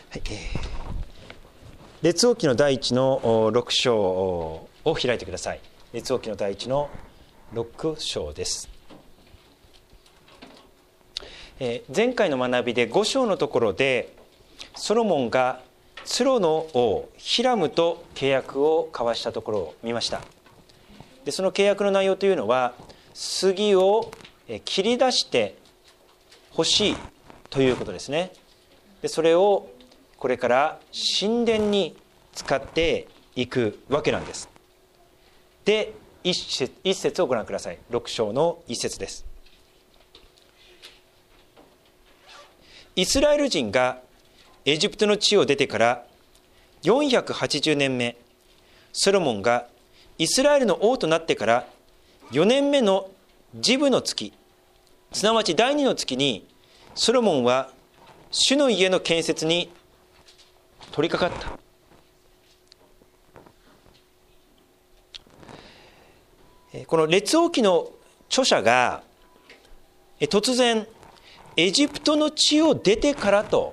はい、列王記の第一の6章を開いてください。列王記の第一の6章です。前回の学びで5章のところでソロモンがツロの王ヒラムと契約を交わしたところを見ました。でその契約の内容というのは杉を切り出してほしいということですね。でそれをこれから神殿に使っていくわけなんです。で一節をご覧ください。6章の一節です。イスラエル人がエジプトの地を出てから480年目、ソロモンがイスラエルの王となってから4年目のジブの月、すなわち第2の月にソロモンは主の家の建設に取り掛かった。この列王記の著者が突然エジプトの地を出てからと、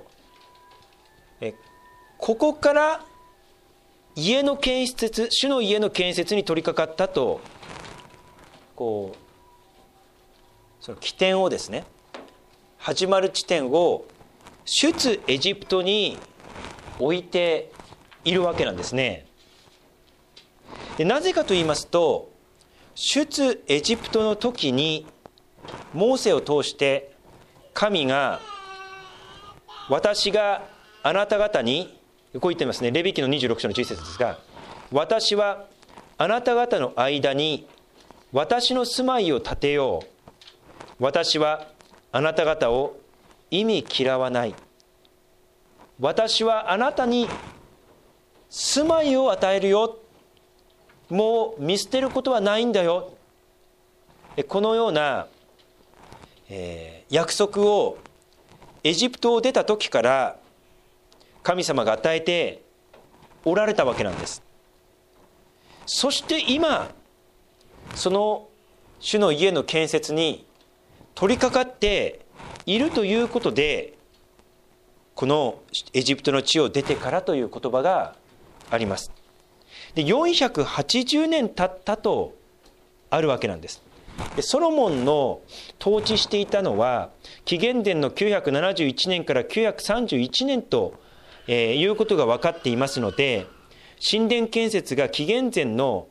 ここから家の建設、主の家の建設に取り掛かったと、その起点をですね、始まる地点を出エジプトに置いているわけなんですね。でなぜかと言いますと、出エジプトの時にモーセを通して神が、私があなた方に、こう言ってますね。レビ記の26章の11節ですが、私はあなた方の間に私の住まいを建てよう。私はあなた方を忌み嫌わない。私はあなたに住まいを与えるよ。もう見捨てることはないんだよ。このような、約束をエジプトを出た時から神様が与えておられたわけなんです。そして今その主の家の建設に取り掛かっているということで、このエジプトの地を出てからという言葉があります。で480年経ったとあるわけなんです。でソロモンの統治していたのは紀元前の971年から931年ということが分かっていますので、神殿建設が紀元前の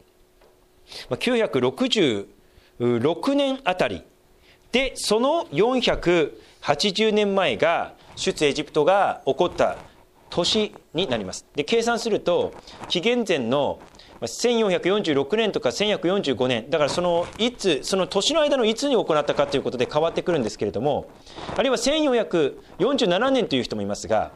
966年あたりで、その480年前が出エジプトが起こった年になります。で計算すると紀元前の1446年とか1145年だから、その年の間のいつに行ったかということで変わってくるんですけれども、あるいは1447年という人もいますが、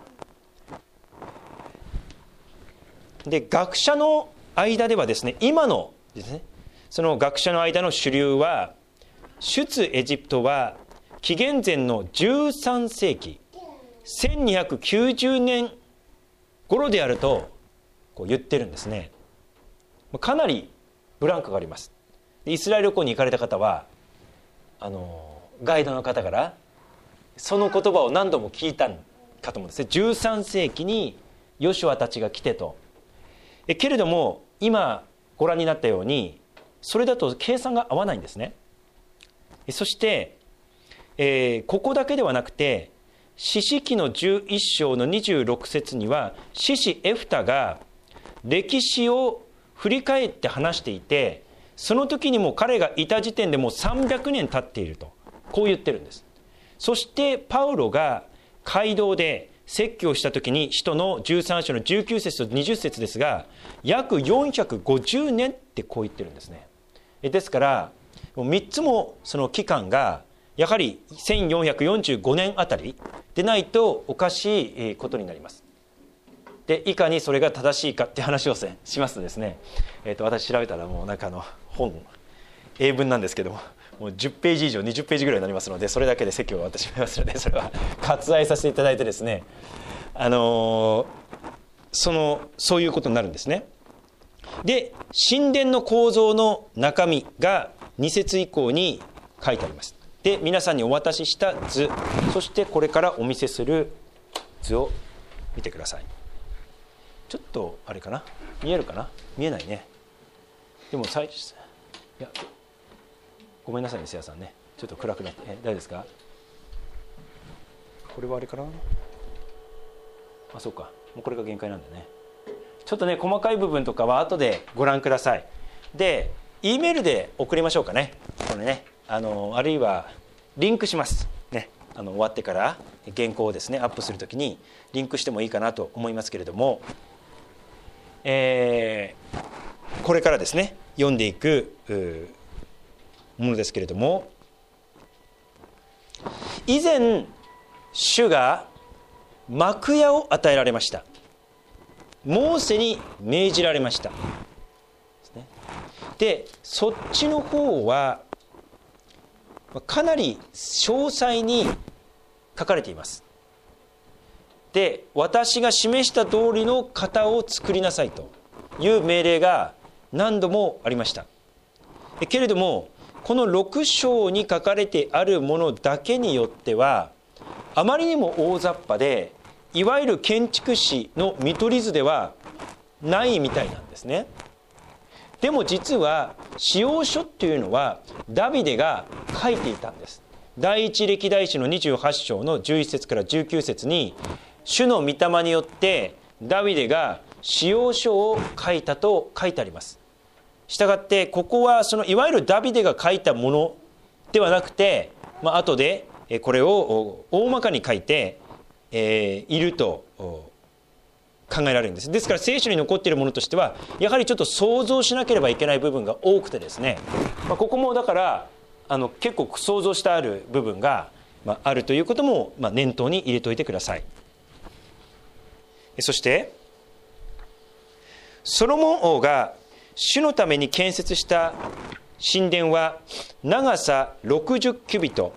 で学者の間ではですね、今のですね、その学者の間の主流は出エジプトは紀元前の13世紀1290年頃であるとこう言ってるんですね。かなりブランクがあります。イスラエル旅行に行かれた方はガイドの方からその言葉を何度も聞いたかと思うんですね。13世紀にヨシュアたちが来てと。けれども今ご覧になったようにそれだと計算が合わないんですね。そして、ここだけではなくて士師記の11章の26節には士師エフタが歴史を振り返って話していて、その時にも彼がいた時点でもう300年経っているとこう言ってるんです。そしてパウロが街道で説教した時に使徒の13章の19節と20節ですが、約450年ってこう言ってるんですね。ですから3つもその期間がやはり1445年あたりでないとおかしいことになります。でいかにそれが正しいかって話をしますとですね、私調べたらもう本英文なんですけども、もう10ページ以上20ページぐらいになりますので、それだけで説教を終わってしまいますので、それは割愛させていただいてですね、そういうことになるんですね。で神殿の構造の中身が2節以降に書いてあります。で皆さんにお渡しした図、そしてこれからお見せする図を見てください。ちょっとあれかな、見えるかな、見えないね。でもいやごめんなさいね、せやさんね、ちょっと暗くなって、大丈夫ですか。これはあれかな、そうか、もうこれが限界なんだね。ちょっとね、細かい部分とかは後でご覧ください。で E メールで送りましょうかね、これね、あるいはリンクしますね、終わってから原稿をですねアップするときにリンクしてもいいかなと思いますけれども、これからですね読んでいくものですけれども、以前主が幕屋を与えられました。モーセに命じられました。でそっちの方はかなり詳細に書かれています。で私が示した通りの型を作りなさいという命令が何度もありました。けれどもこの6章に書かれてあるものだけによってはあまりにも大雑把で、いわゆる建築士の見取り図ではないみたいなんですね。でも実は使用書っていうのはダビデが書いていたんです。第一歴代史の28章の11節から19節に主の御霊によってダビデが使用書を書いたと書いてあります。したがってここはそのいわゆるダビデが書いたものではなくて、後でこれを大まかに書いていると考えられるんです。ですから聖書に残っているものとしてはやはりちょっと想像しなければいけない部分が多くてですね、ここもだから結構想像してある部分があるということも念頭に入れておいてください。そしてソロモン王が主のために建設した神殿は長さ60キュビト、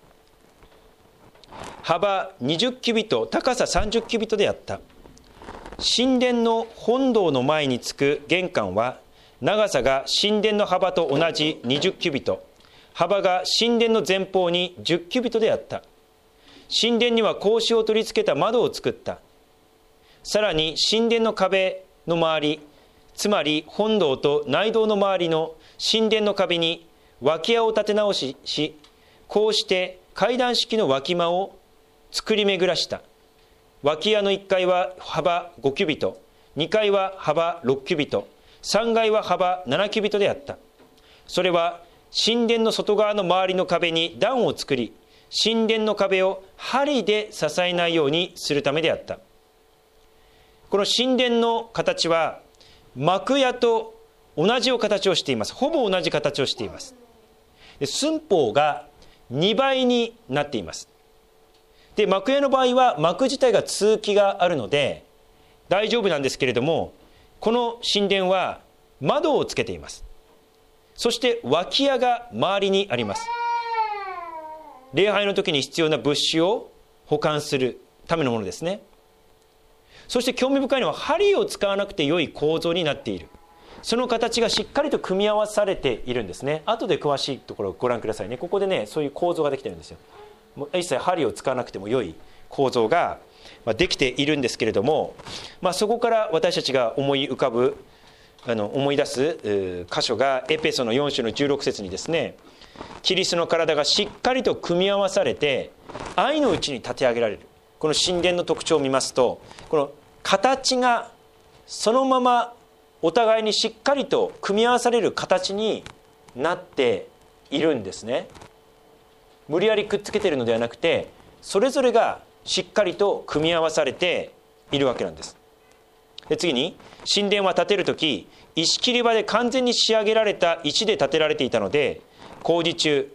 幅20キュビト、高さ30キュビトであった。神殿の本堂の前につく玄関は長さが神殿の幅と同じ20キュビト、幅が神殿の前方に10キュビトであった。神殿には格子を取り付けた窓を作った。さらに神殿の壁の周り、つまり本堂と内堂の周りの神殿の壁に脇屋を立て直し、こうして階段式の脇間を作り巡らした。脇屋の1階は幅5キュビト、2階は幅6キュビト、3階は幅7キュビトであった。それは神殿の外側の周りの壁に段を作り、神殿の壁を針で支えないようにするためであった。この神殿の形は幕屋と同じ形をしています。ほぼ同じ形をしています。で寸法が2倍になっています。で幕屋の場合は幕自体が通気があるので大丈夫なんですけれども、この神殿は窓をつけています。そして脇屋が周りにあります。礼拝の時に必要な物資を保管するためのものですね。そして興味深いのは針を使わなくて良い構造になっている。その形がしっかりと組み合わされているんですね。後で詳しいところをご覧くださいね。ここでね、そういう構造ができてるんですよ。もう一切針を使わなくても良い構造ができているんですけれども、そこから私たちが思い出す箇所がエペソの4章の16節にですね、キリストの体がしっかりと組み合わされて愛のうちに立て上げられる。この神殿の特徴を見ますと、この形がそのままお互いにしっかりと組み合わされる形になっているんですね。無理やりくっつけているのではなくて、それぞれがしっかりと組み合わされているわけなんです。で次に、神殿は建てるとき石切り場で完全に仕上げられた石で建てられていたので、工事中、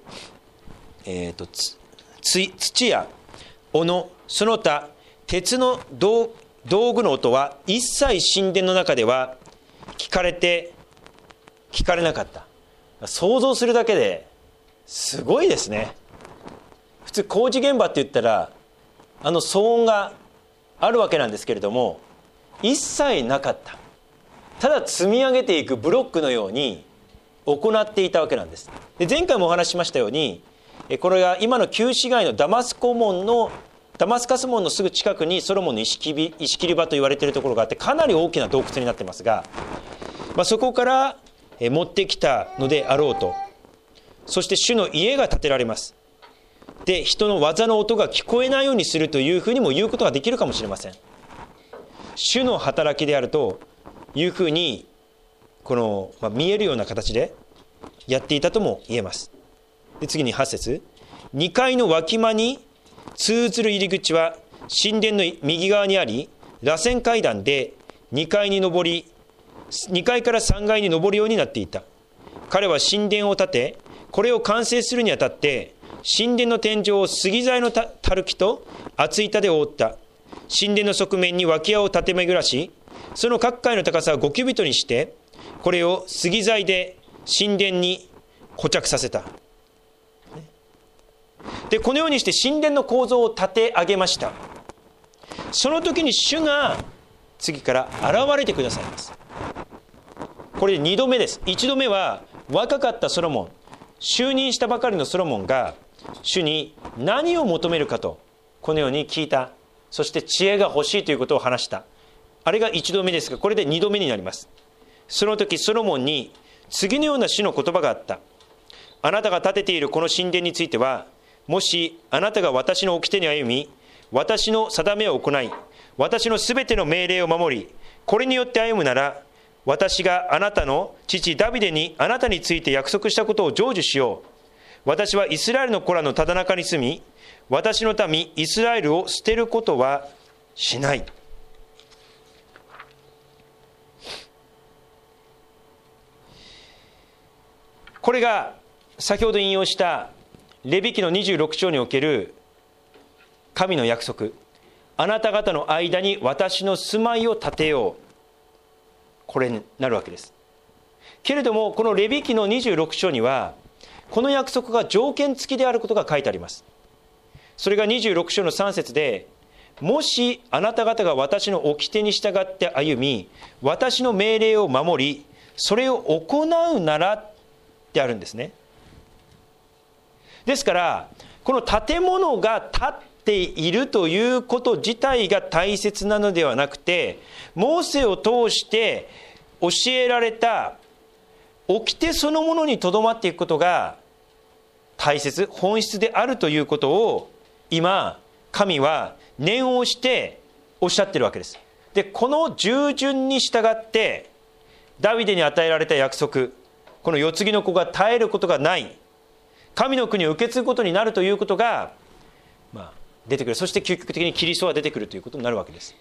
土や斧、その他鉄の道具の音は一切神殿の中では聞かれなかった。想像するだけですごいですね。普通工事現場って言ったら騒音があるわけなんですけれども、一切なかった。ただ積み上げていくブロックのように行っていたわけなんです。で前回もお話ししましたように、これが今の旧市街のダマスコ門のダマスカス門のすぐ近くにソロモンの石切り場と言われているところがあって、かなり大きな洞窟になってますが、そこから持ってきたのであろうと。そして主の家が建てられます。で、人の技の音が聞こえないようにするというふうにも言うことができるかもしれません。主の働きであるというふうに見えるような形でやっていたとも言えます。で、次に8節、2階の脇間に通ずる入り口は神殿の右側にあり、螺旋階段で2階に上り、2階から3階に上るようになっていた。彼は神殿を建て、これを完成するにあたって神殿の天井を杉材のたるきと厚板で覆った。神殿の側面に脇屋を立て巡らし、その各階の高さを5キュビットにして、これを杉材で神殿に固着させた。で、このようにして神殿の構造を立て上げました。その時に主が次から現れてくださいます。これで2度目です。1度目は若かったソロモン、就任したばかりのソロモンが主に何を求めるかとこのように聞いた。そして知恵が欲しいということを話した。あれが1度目ですが、これで2度目になります。その時ソロモンに次のような主の言葉があった。あなたが建てているこの神殿については、もしあなたが私の掟に歩み、私の定めを行い、私のすべての命令を守り、これによって歩むなら、私があなたの父ダビデにあなたについて約束したことを成就しよう。私はイスラエルの子らのただ中に住み、私の民イスラエルを捨てることはしない。これが先ほど引用したレビ記の26章における神の約束。あなた方の間に私の住まいを建てよう。これになるわけです。けれどもこのレビ記の26章にはこの約束が条件付きであることが書いてあります。それが26章の3節で、もしあなた方が私の掟に従って歩み、私の命令を守り、それを行うならってあるんですね。ですからこの建物が建っているということ自体が大切なのではなくて、モーセを通して教えられた掟そのものにとどまっていくことが大切、本質であるということを今神は念をしておっしゃってるわけです。で、この従順に従ってダビデに与えられた約束、この世継ぎの子が絶えることがない、神の国を受け継ぐことになるということが、出てくる。そして究極的にキリストは出てくるということになるわけです。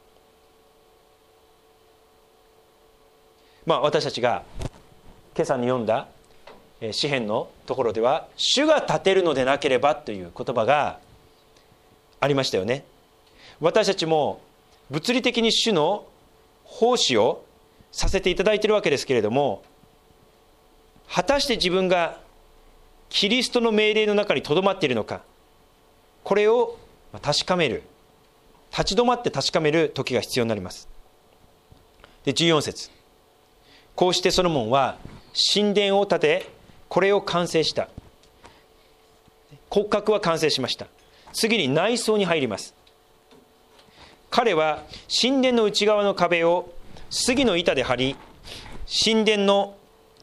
私たちが今朝に読んだ詩編のところでは、主が立てるのでなければという言葉がありましたよね。私たちも物理的に主の奉仕をさせていただいているわけですけれども、果たして自分がキリストの命令の中にとどまっているのか、これを確かめる、立ち止まって確かめる時が必要になります。で、14節、こうしてソロモンは神殿を建て、これを完成した。骨格は完成しました。次に内装に入ります。彼は神殿の内側の壁を杉の板で張り、神殿の、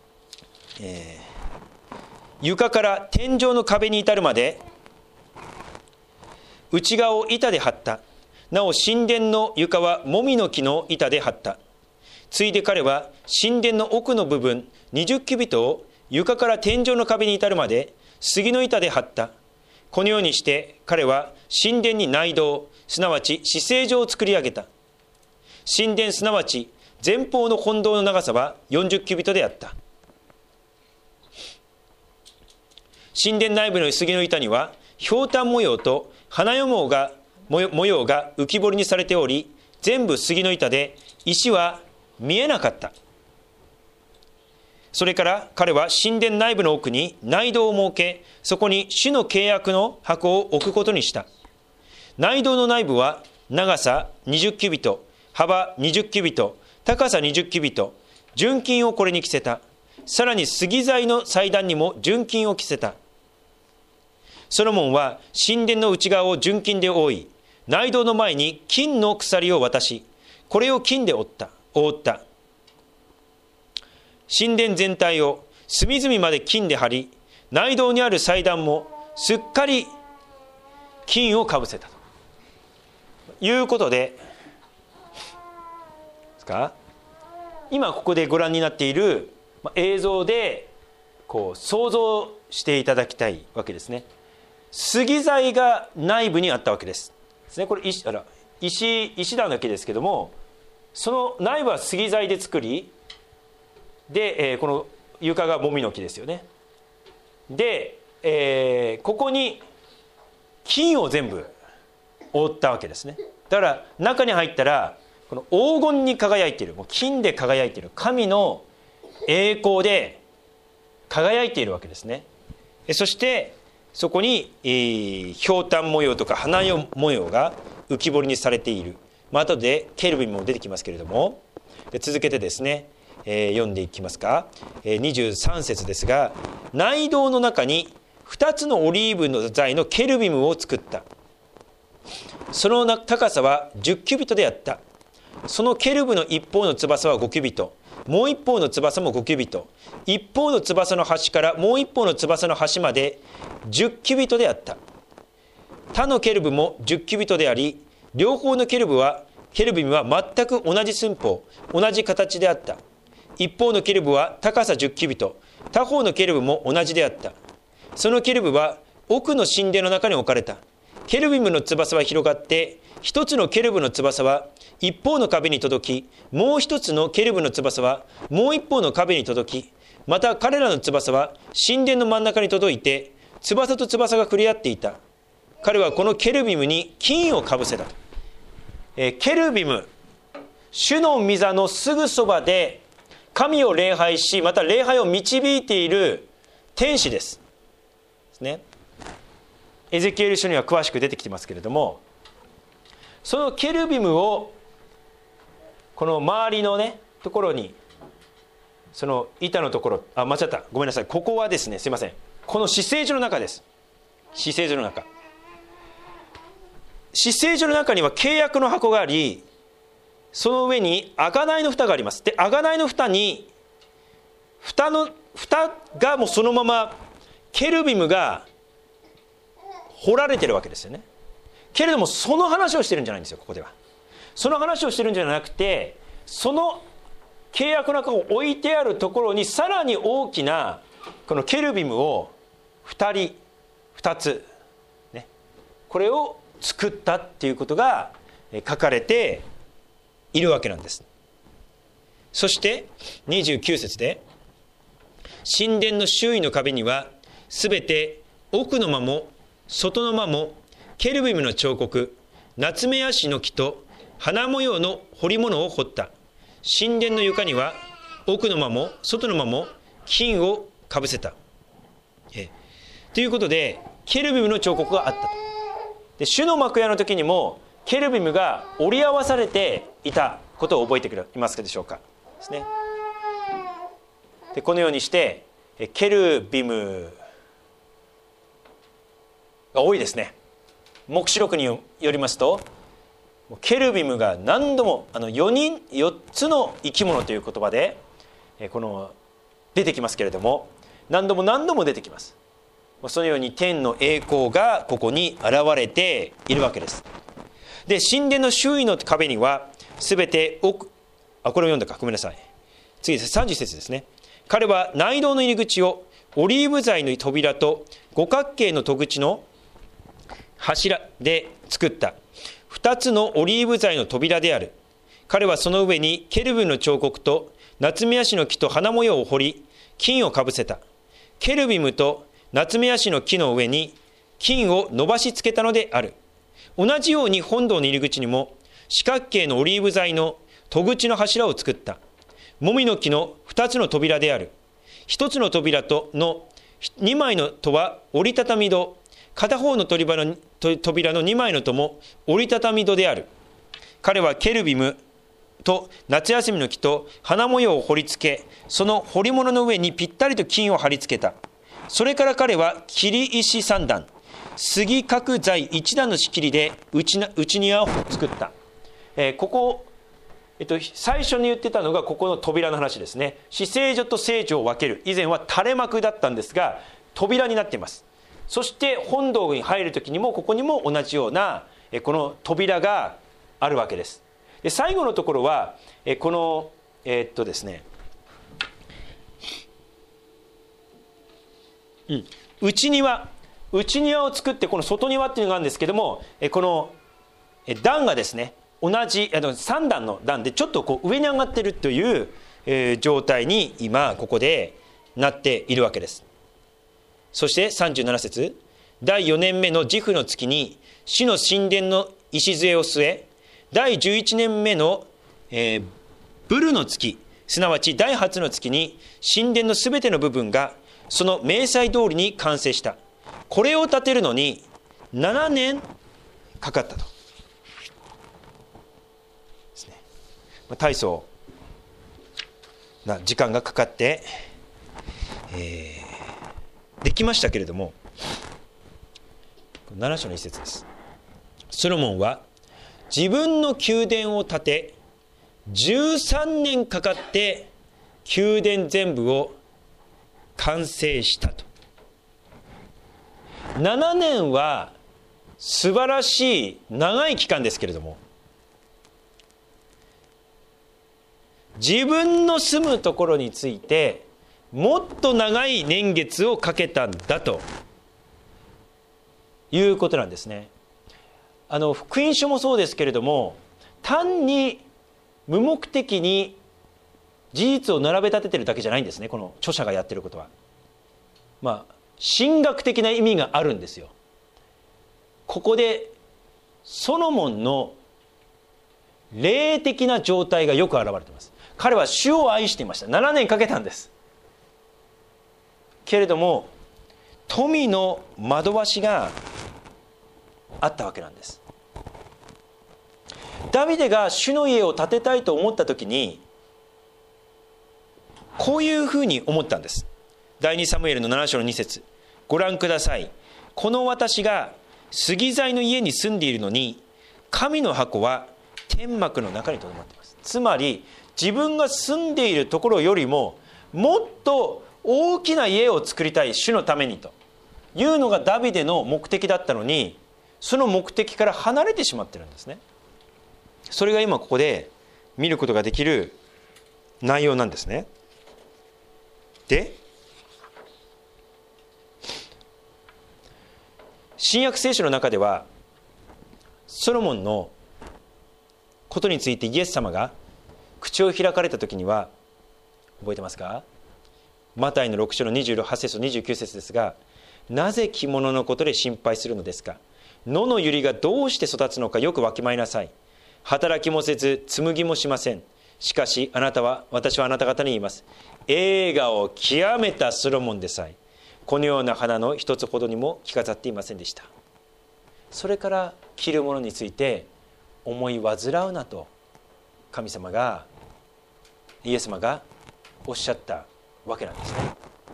床から天井の壁に至るまで内側を板で張った。なお神殿の床はもみの木の板で張った。ついで彼は神殿の奥の部分20キュビットを床から天井の壁に至るまで杉の板で張った。このようにして彼は神殿に内堂、すなわち至聖所を作り上げた。神殿すなわち前方の本堂の長さは40キュビットであった。神殿内部の杉の板にはひょうたん模様と花模様が浮き彫りにされており、全部杉の板で石は見えなかった。それから彼は神殿内部の奥に内堂を設け、そこに主の契約の箱を置くことにした。内堂の内部は長さ20キュビット、幅20キュビット、高さ20キュビット、純金をこれに着せた。さらに杉材の祭壇にも純金を着せた。 ソロモンは神殿の内側を純金で覆い、内堂の前に金の鎖を渡し、これを金で覆った。神殿全体を隅々まで金で張り、内堂にある祭壇もすっかり金をかぶせたということですか、今ここでご覧になっている映像でこう想像していただきたいわけですね。杉材が内部にあったわけです。これ石段だけですけども、その内部は杉材で作り、で、この床がもみの木ですよね。で、ここに金を全部覆ったわけですね。だから中に入ったらこの黄金に輝いている、もう金で輝いている神の栄光で輝いているわけですね。そしてそこに、ひょうたん模様とか花模様が浮き彫りにされている。後でケルビムも出てきますけれども、続けてですね、読んでいきますか。23節ですが、内堂の中に2つのオリーブの材のケルビムを作った。その高さは10キュビトであった。そのケルブの一方の翼は5キュビト、もう一方の翼も5キュビト、一方の翼の端からもう一方の翼の端まで10キュビトであった。他のケルブも10キュビトであり、両方のケルビムは全く同じ寸法、同じ形であった。一方のケルブは高さ10キュビト、他方のケルブも同じであった。そのケルブは奥の神殿の中に置かれた。ケルビムの翼は広がって、一つのケルブの翼は一方の壁に届き、もう一つのケルブの翼はもう一方の壁に届き、また彼らの翼は神殿の真ん中に届いて、翼と翼が触れ合っていた。彼はこのケルビムに金をかぶせた。ケルビム、主の御座のすぐそばで神を礼拝し、また礼拝を導いている天使です。ね、エゼキエル書には詳しく出てきてますけれども、そのケルビムをこの周りのねところに、その板のところ、間違った、ごめんなさい、ここはですね、すいません、この至聖所の中です。至聖所の中、至聖所の中には契約の箱があり、その上に贖いの蓋があります。で、贖いの蓋に蓋がもうそのままケルビムが彫られてるわけですよね。けれどもその話をしてるんじゃないんですよ。ここではその話をしてるんじゃなくて、その契約の箱を置いてあるところにさらに大きなこのケルビムを2つ、ね、これを作ったっていうことが書かれているわけなんです。そして29節で、神殿の周囲の壁にはすべて奥の間も外の間もケルビムの彫刻、ナツメヤシの木と花模様の彫り物を彫った。神殿の床には奥の間も外の間も金をかぶせた。ということでケルビムの彫刻があったと。で、主の幕屋の時にもケルビムが折り合わされていたことを覚えていますでしょうか。ですね。で、このようにしてケルビムが多いですね。黙示録によりますと、ケルビムが何度も4つの生き物という言葉でこの出てきますけれども、何度も出てきます。そのように天の栄光がここに現れているわけです。で、神殿の周囲の壁にはすべてこれを読んだか、ごめんなさい。次です。30節ですね。彼は内堂の入り口をオリーブ材の扉と五角形の戸口の柱で作った2つのオリーブ材の扉である。彼はその上にケルビムの彫刻とナツメヤシの木と花模様を彫り、金をかぶせた。ケルビムとナツメヤシの木の上に金を伸ばしつけたのである。同じように本堂の入り口にも四角形のオリーブ材の戸口の柱を作った。もみの木の2つの扉である。1つの扉との2枚の戸は折りたたみ戸、片方の扉の2枚の戸も折りたたみ戸である。彼はケルビムと夏休みの木と花模様を彫り付け、その彫り物の上にぴったりと金を貼り付けた。それから彼は切り石3段、 杉角材一段の仕切りで内庭を作った。ここ、最初に言ってたのがここの扉の話ですね。至聖所と聖所を分ける。以前は垂れ幕だったんですが、扉になっています。そして本堂に入る時にもここにも同じようなこの扉があるわけです。で、最後のところはこのですね、内庭を作って、この外庭っていうのがあるんですけども、この段がですね、同じ3段の段でちょっとこう上に上がっているという、状態に今ここでなっているわけです。そして37節、第4年目の自負の月に主の神殿の礎を据え、第11年目の、ブルの月、すなわち第8の月に神殿のすべての部分がその明細通りに完成した。これを建てるのに7年かかったとですね。大層な時間がかかって、できましたけれども、7章の一節です。ソロモンは自分の宮殿を建て13年かかって宮殿全部を完成したと。7年は素晴らしい長い期間ですけれども、自分の住むところについてもっと長い年月をかけたんだということなんですね。福音書もそうですけれども、単に無目的に事実を並べ立ててるだけじゃないんですね。この著者がやってることは神学的な意味があるんですよ。ここでソロモンの霊的な状態がよく表れています。彼は主を愛していました。7年かけたんです。けれども富の惑わしがあったわけなんです。ダビデが主の家を建てたいと思った時にこういうふうに思ったんです。第2サムエルの7章の2節、ご覧ください。この私が杉材の家に住んでいるのに神の箱は天幕の中にとどまっています。つまり自分が住んでいるところよりももっと大きな家を作りたい、主のためにというのがダビデの目的だったのに、その目的から離れてしまっているんですね。それが今ここで見ることができる内容なんですね。で、新約聖書の中ではソロモンのことについてイエス様が口を開かれた時には、覚えてますか？マタイの6章の28節と29節ですが、なぜ着物のことで心配するのですか？野の百合がどうして育つのかよくわきまえなさい。働きもせず紡ぎもしません。しかし私はあなた方に言います。栄華を極めたソロモンでさえこのような花の一つほどにも着飾っていませんでした。それから着るものについて思い煩うなと神様が、イエス様がおっしゃったわけなんですね。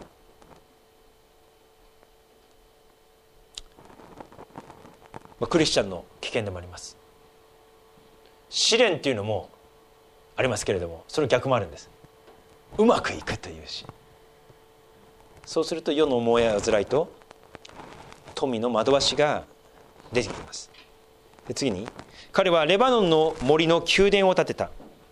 クリスチャンの危険でもあります。試練っていうのもありますけれども、その逆もあるんです。うまくいくというし、そうすると世の思い煩いと富の惑わしが出てきます。で、次に彼はレバノンの森の宮殿を建てた。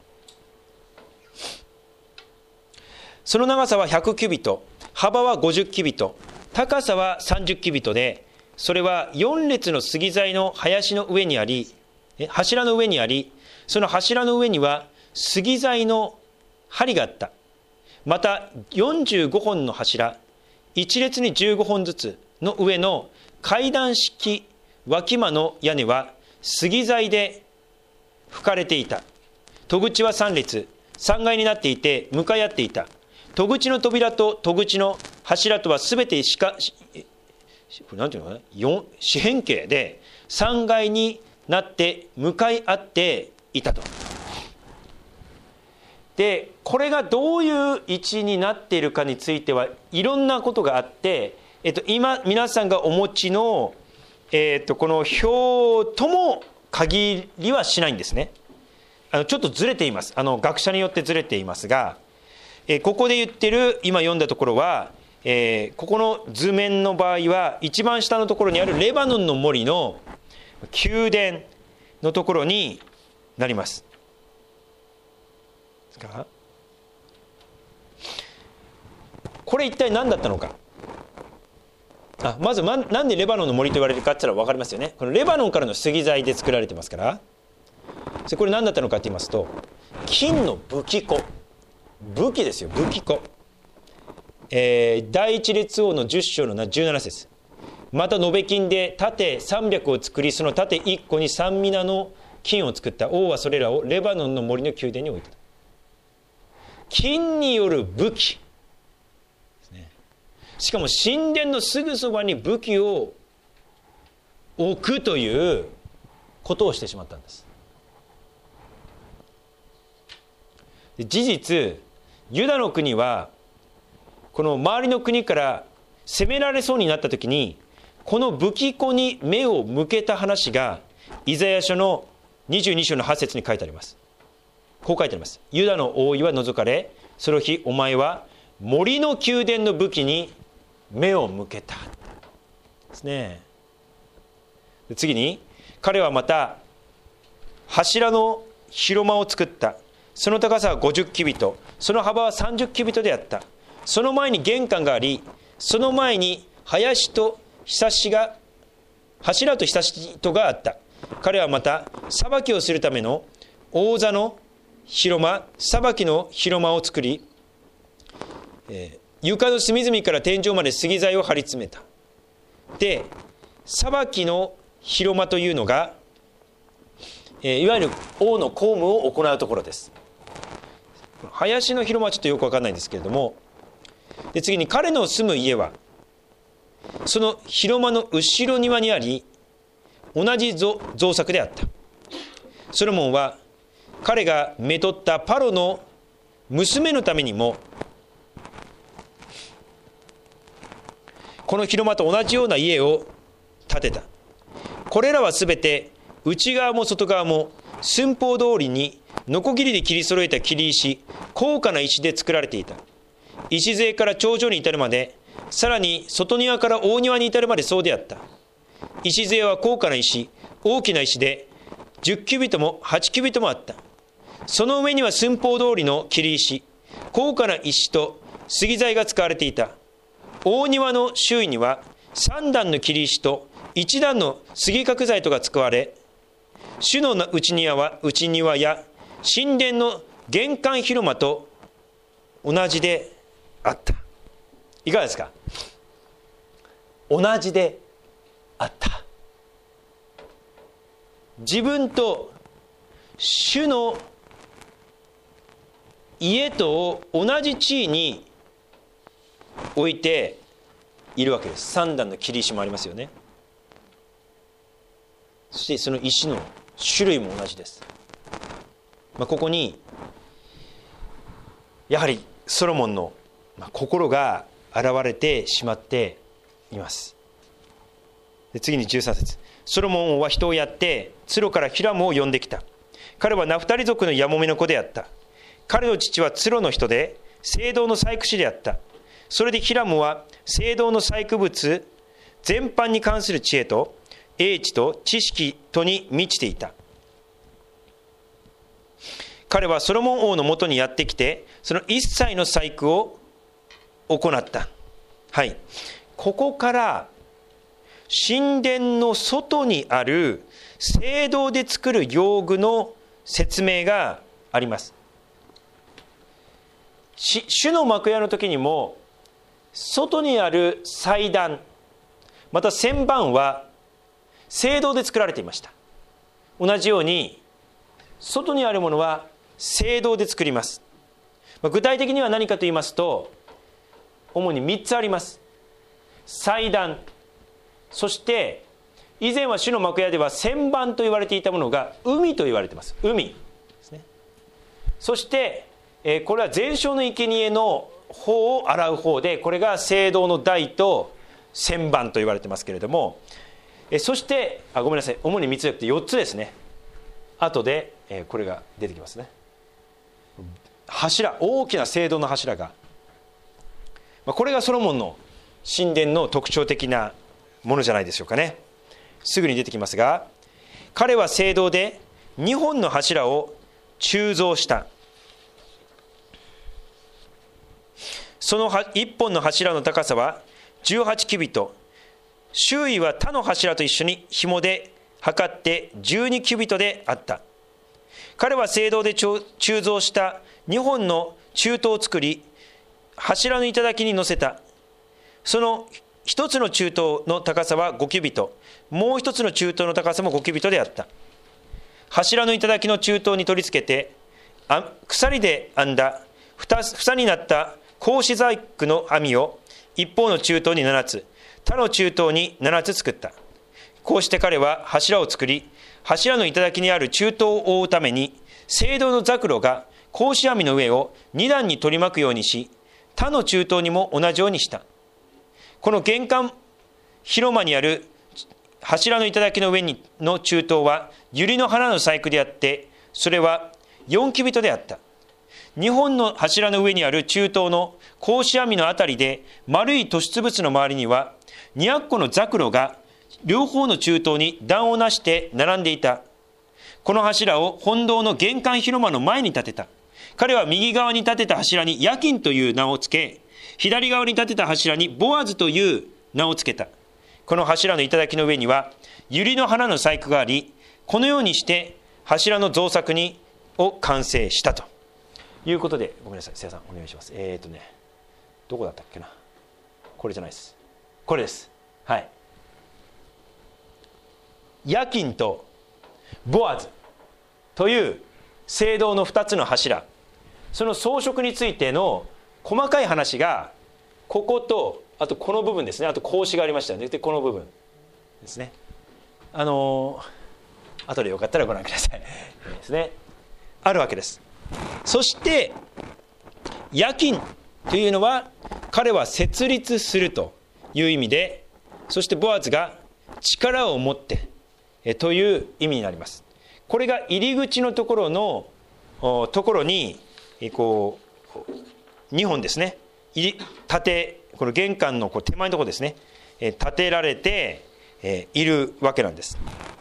その長さは100キュビト、幅は50キュビト、高さは30キュビトで、それは4列の杉材の柱の上にあり、その柱の上には杉材の針があった。また45本の柱、1列に15本ずつの上の階段式脇間の屋根は杉材で吹かれていた。戸口は3列、3階になっていて向かい合っていた。戸口の扉と戸口の柱とはすべてなんていうのかな、四辺形で3階になって向かい合っていたと。で、これがどういう位置になっているかについてはいろんなことがあって、今皆さんがお持ちのこの表とも限りはしないんですね。ちょっとずれています。学者によってずれていますが、ここで言ってる今読んだところは、ここの図面の場合は一番下のところにあるレバノンの森の宮殿のところになります。これ一体何だったのか。まずなんでレバノンの森と言われるかって言ったら分かりますよね。このレバノンからの杉材で作られてますから。これ何だったのかと言いますと、金の武器庫、武器ですよ、武器庫。第一列王の10章の17節。また延べ金で盾300を作り、その盾1個に3minaの金を作った。王はそれらをレバノンの森の宮殿に置いた。金による武器ですね。しかも神殿のすぐそばに武器を置くということをしてしまったんです。事実ユダの国はこの周りの国から攻められそうになった時に、この武器庫に目を向けた話がイザヤ書の22章の8節に書いてあります。こう書いてあります。ユダの王位は除かれ、その日お前は森の宮殿の武器に目を向けたですね。次に彼はまた柱の広間を作った。その高さは50キュビト、その幅は30キュビトであった。その前に玄関があり、その前に柱とひさしとがあった。彼はまた裁きをするための王座の広間、裁きの広間を作り、床の隅々から天井まで杉材を張り詰めた。で、裁きの広間というのが、いわゆる王の公務を行うところです。林の広間はちょっとよく分かんないんですけれども、で次に彼の住む家はその広間の後ろ庭にあり、同じ造作であった。ソロモンは彼がめとったパロの娘のためにもこの広間と同じような家を建てた。これらはすべて内側も外側も寸法通りにノコギリで切り揃えた切り石、高価な石で作られていた。礎から頂上に至るまで、さらに外庭から大庭に至るまでそうであった。礎は高価な石、大きな石で10キュビトも8キュビトもあった。その上には寸法通りの切り石、高価な石と杉材が使われていた。大庭の周囲には3段の切り石と1段の杉角材とが使われ、主の内庭や神殿の玄関広間と同じであった。いかがですか？同じであった。自分と主の家と同じ地位に置いているわけです。3段の切り石もありますよね。そしてその石の種類も同じです。ここにやはりソロモンの心が現れてしまっています。で次に13節。ソロモン王は人をやってツロからヒラムを呼んできた。彼はナフタリ族のヤモメの子であった。彼の父はツロの人で青銅の細工師であった。それでヒラムは青銅の細工物全般に関する知恵と英知と知識とに満ちていた。彼はソロモン王のもとにやってきて、その一切の細工を行った。はい。ここから神殿の外にある青銅で作る用具の説明があります。主の幕屋の時にも外にある祭壇また旋盤は青銅で作られていました。同じように外にあるものは青銅で作ります。具体的には何かと言いますと、主に3つあります。祭壇、そして以前は主の幕屋では旋盤と言われていたものが海と言われています。海ですね。そしてこれは全焼の生贄の方を洗う方で、これが青銅の台と旋盤と言われてますけれども、 そしてごめんなさい、主に3つじゃなくて4つですね。後でこれが出てきますね。柱、大きな聖堂の柱が、これがソロモンの神殿の特徴的なものじゃないでしょうかね。すぐに出てきますが、彼は聖堂で2本の柱を鋳造した。その1本の柱の高さは18キュビット、周囲は他の柱と一緒に紐で測って12キュビットであった。彼は聖堂で鋳造した2本の柱塔を作り、柱の頂に乗せた。その一つの柱塔の高さは5キュビット、もう一つの柱塔の高さも5キュビットであった。柱の頂の柱塔に取り付けて、鎖で編んだ房になった格子細工の網を一方の柱塔に7つ、他の柱塔に7つ作った。こうして彼は柱を作り、柱の頂にある柱塔を覆うために聖堂のザクロが格子網の上を2段に取り巻くようにし、他の柱塔にも同じようにした。この玄関広間にある柱の頂の上の柱塔は百合の花の細工であって、それは4キュビットであった。2本の柱の上にある柱塔の格子網のあたりで、丸い突出物の周りには200個のザクロが両方の柱塔に段をなして並んでいた。この柱を本堂の玄関広間の前に立てた。彼は右側に立てた柱にヤキンという名をつけ、左側に立てた柱にボアズという名をつけた。この柱の頂の上には百合の花の細工があり、このようにして柱の造作を完成したということで、ごめんなさい、せやさんお願いします。どこだったっけな、これじゃないです、これです。はい、ヤキンとボアズという聖堂の2つの柱、その装飾についての細かい話がここと、あとこの部分ですね、あと格子がありましたよね。でこの部分ですね、後でよかったらご覧くださいですね、あるわけです。そしてヤキンというのは、彼は設立するという意味で、そしてボアズが力を持ってという意味になります。これが入り口のところにこう2本ですね、この玄関の手前のところですね、立てられているわけなんです。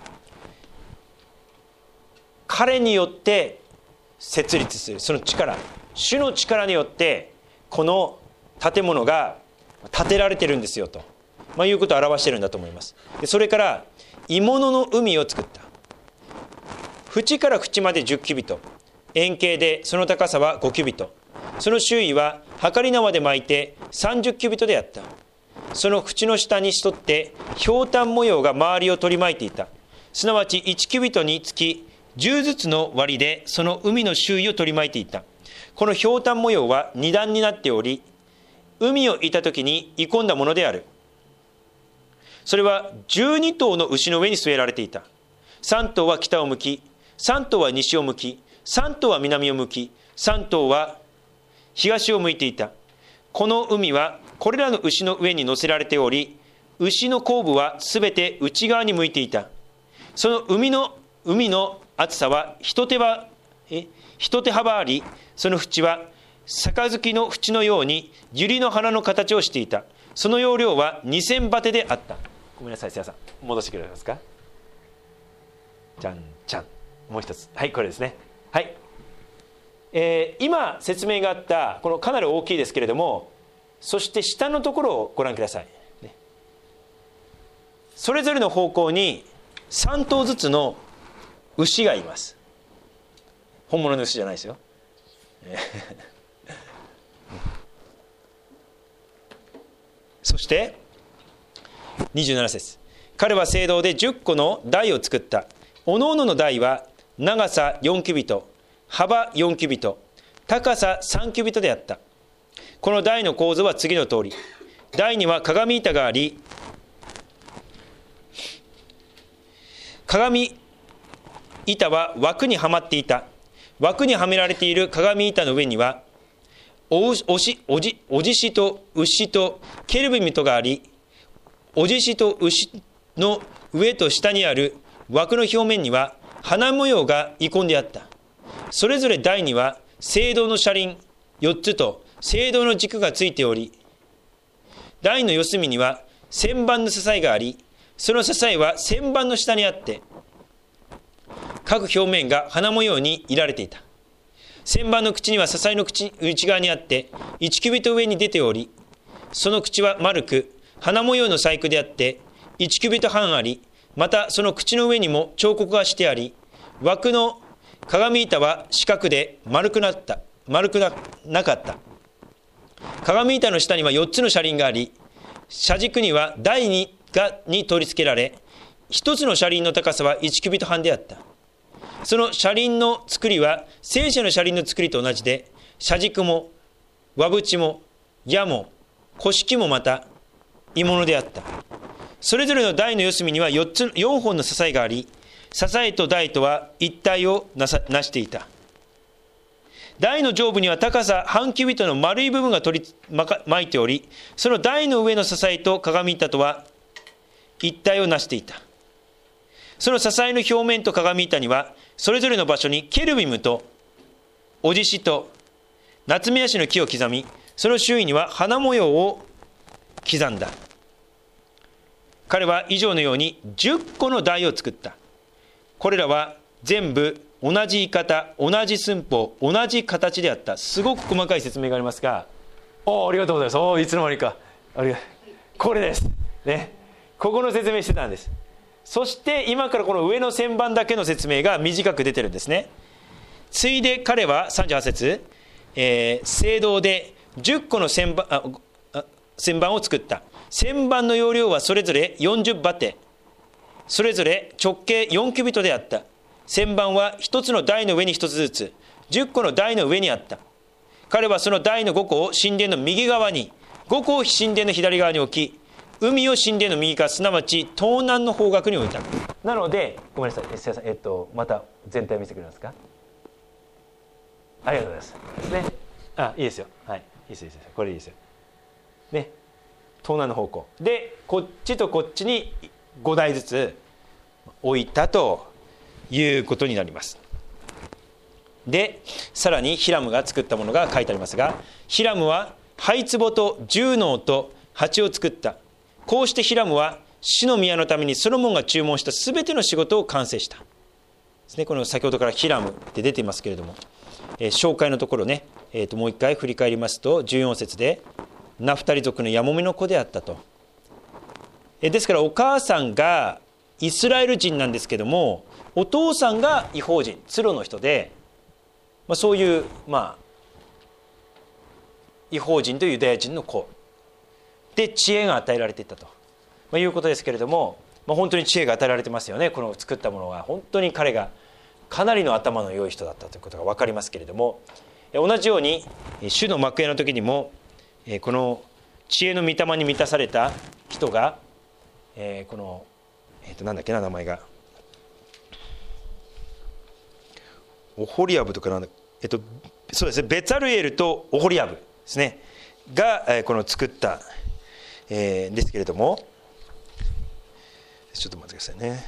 彼によって設立するその力、主の力によってこの建物が建てられてるんですよと、いうことを表しているんだと思います。でそれから鋳物の海を作った。縁から縁まで10キュビット、円形でその高さは5キュビット、その周囲は測り縄で巻いて30キュビットであった。その縁の下に沿ってひょうたん模様が周りを取り巻いていた。すなわち1キュビットにつき10ずつの割でその海の周囲を取り巻いていた。このひょうたん模様は2段になっており、海をいた時に鋳込んだものである。それは12頭の牛の上に据えられていた。3頭は北を向き、3頭は西を向き、3頭は南を向き、3頭は東を向いていた。この海はこれらの牛の上に乗せられており、牛の後部はすべて内側に向いていた。その海の厚さは一手幅あり、その縁は杯の縁のように百合の花の形をしていた。その容量は2000バテであった。ごめんなさい、せやさん戻してくれますか。じゃんじゃん、もう一つ、はい、これですね。はい、今説明があったこのかなり大きいですけれども、そして下のところをご覧ください、ね、それぞれの方向に3頭ずつの牛がいます。本物の牛じゃないですよそして27節、彼は聖堂で10個の台を作った。おのおのの台は長さ4キュビット、幅4キュビット、高さ3キュビットであった。この台の構造は次の通り。台には鏡板があり、鏡板は枠にはまっていた。枠にはめられている鏡板の上にはおじしと牛とケルビムとがあり、おじしと牛の上と下にある枠の表面には花模様が鋳込んであった。それぞれ台には青銅の車輪4つと青銅の軸がついており、台の四隅には旋盤の支えがあり、その支えは旋盤の下にあって、各表面が花模様にいられていた。旋盤の口には支えの内側にあって、1キュビット上に出ており、その口は丸く、花模様の細工であって、1キュビット半あり、またその口の上にも彫刻がしてあり、枠の鏡板は四角で丸くなかった。鏡板の下には4つの車輪があり、車軸には台に取り付けられ、1つの車輪の高さは1キュビット半であった。その車輪の作りは戦車の車輪の作りと同じで、車軸も輪縁も矢も腰木もまた鋳物であった。それぞれの台の四隅には4本の支えがあり、支えと台とは一体をなしていた。台の上部には高さ半キュビットの丸い部分が巻いており、その台の上の支えと鏡板とは一体をなしていた。その支えの表面と鏡板には、それぞれの場所にケルビムとオジシとナツメヤシの木を刻み、その周囲には花模様を刻んだ。彼は以上のように10個の台を作った。これらは全部同じ言い方、同じ寸法、同じ形であった。すごく細かい説明がありますが、ありがとうございます。いつの間にか。これです。ね。ここの説明してたんです。そして今からこの上の旋盤だけの説明が短く出てるんですね。ついで彼は38節、青銅で10個の旋盤を作った。旋盤の容量はそれぞれ40バテ、それぞれ直径4キュビットであった。旋盤は1つの台の上に1つずつ10個の台の上にあった。彼はその台の5個を神殿の右側に、5個を神殿の左側に置き、海を神殿の右側、すなわち東南の方角に置いた。なので、ごめんなさい、また全体を見せてくれますか。ありがとうございます。ですね。いいですよ。はい、いいですよ。これいいですよ。ね、東南の方向で、こっちとこっちに5台ずつ置いたということになります。で、さらにヒラムが作ったものが書いてありますが、ヒラムは灰壺と十能と鉢を作った。こうしてヒラムは主の宮のためにソロモンが注文したすべての仕事を完成したですね。この先ほどからヒラムって出ていますけれども、紹介のところね、もう一回振り返りますと、14節でナフタリ族のヤモメの子であったと。ですからお母さんがイスラエル人なんですけども、お父さんが異邦人、ツロの人で、そういう異邦人とユダヤ人の子で、知恵が与えられていったと、いうことですけれども、本当に知恵が与えられてますよね。この作ったものは本当に彼がかなりの頭の良い人だったということが分かりますけれども、同じように主の幕屋の時にもこの知恵の御霊に満たされた人が、このなんだっけな、名前がオホリアブとかなんだ、そうですね、ベツァルエルとオホリアブですねがこの作ったですけれども、ちょっと待ってくださいね。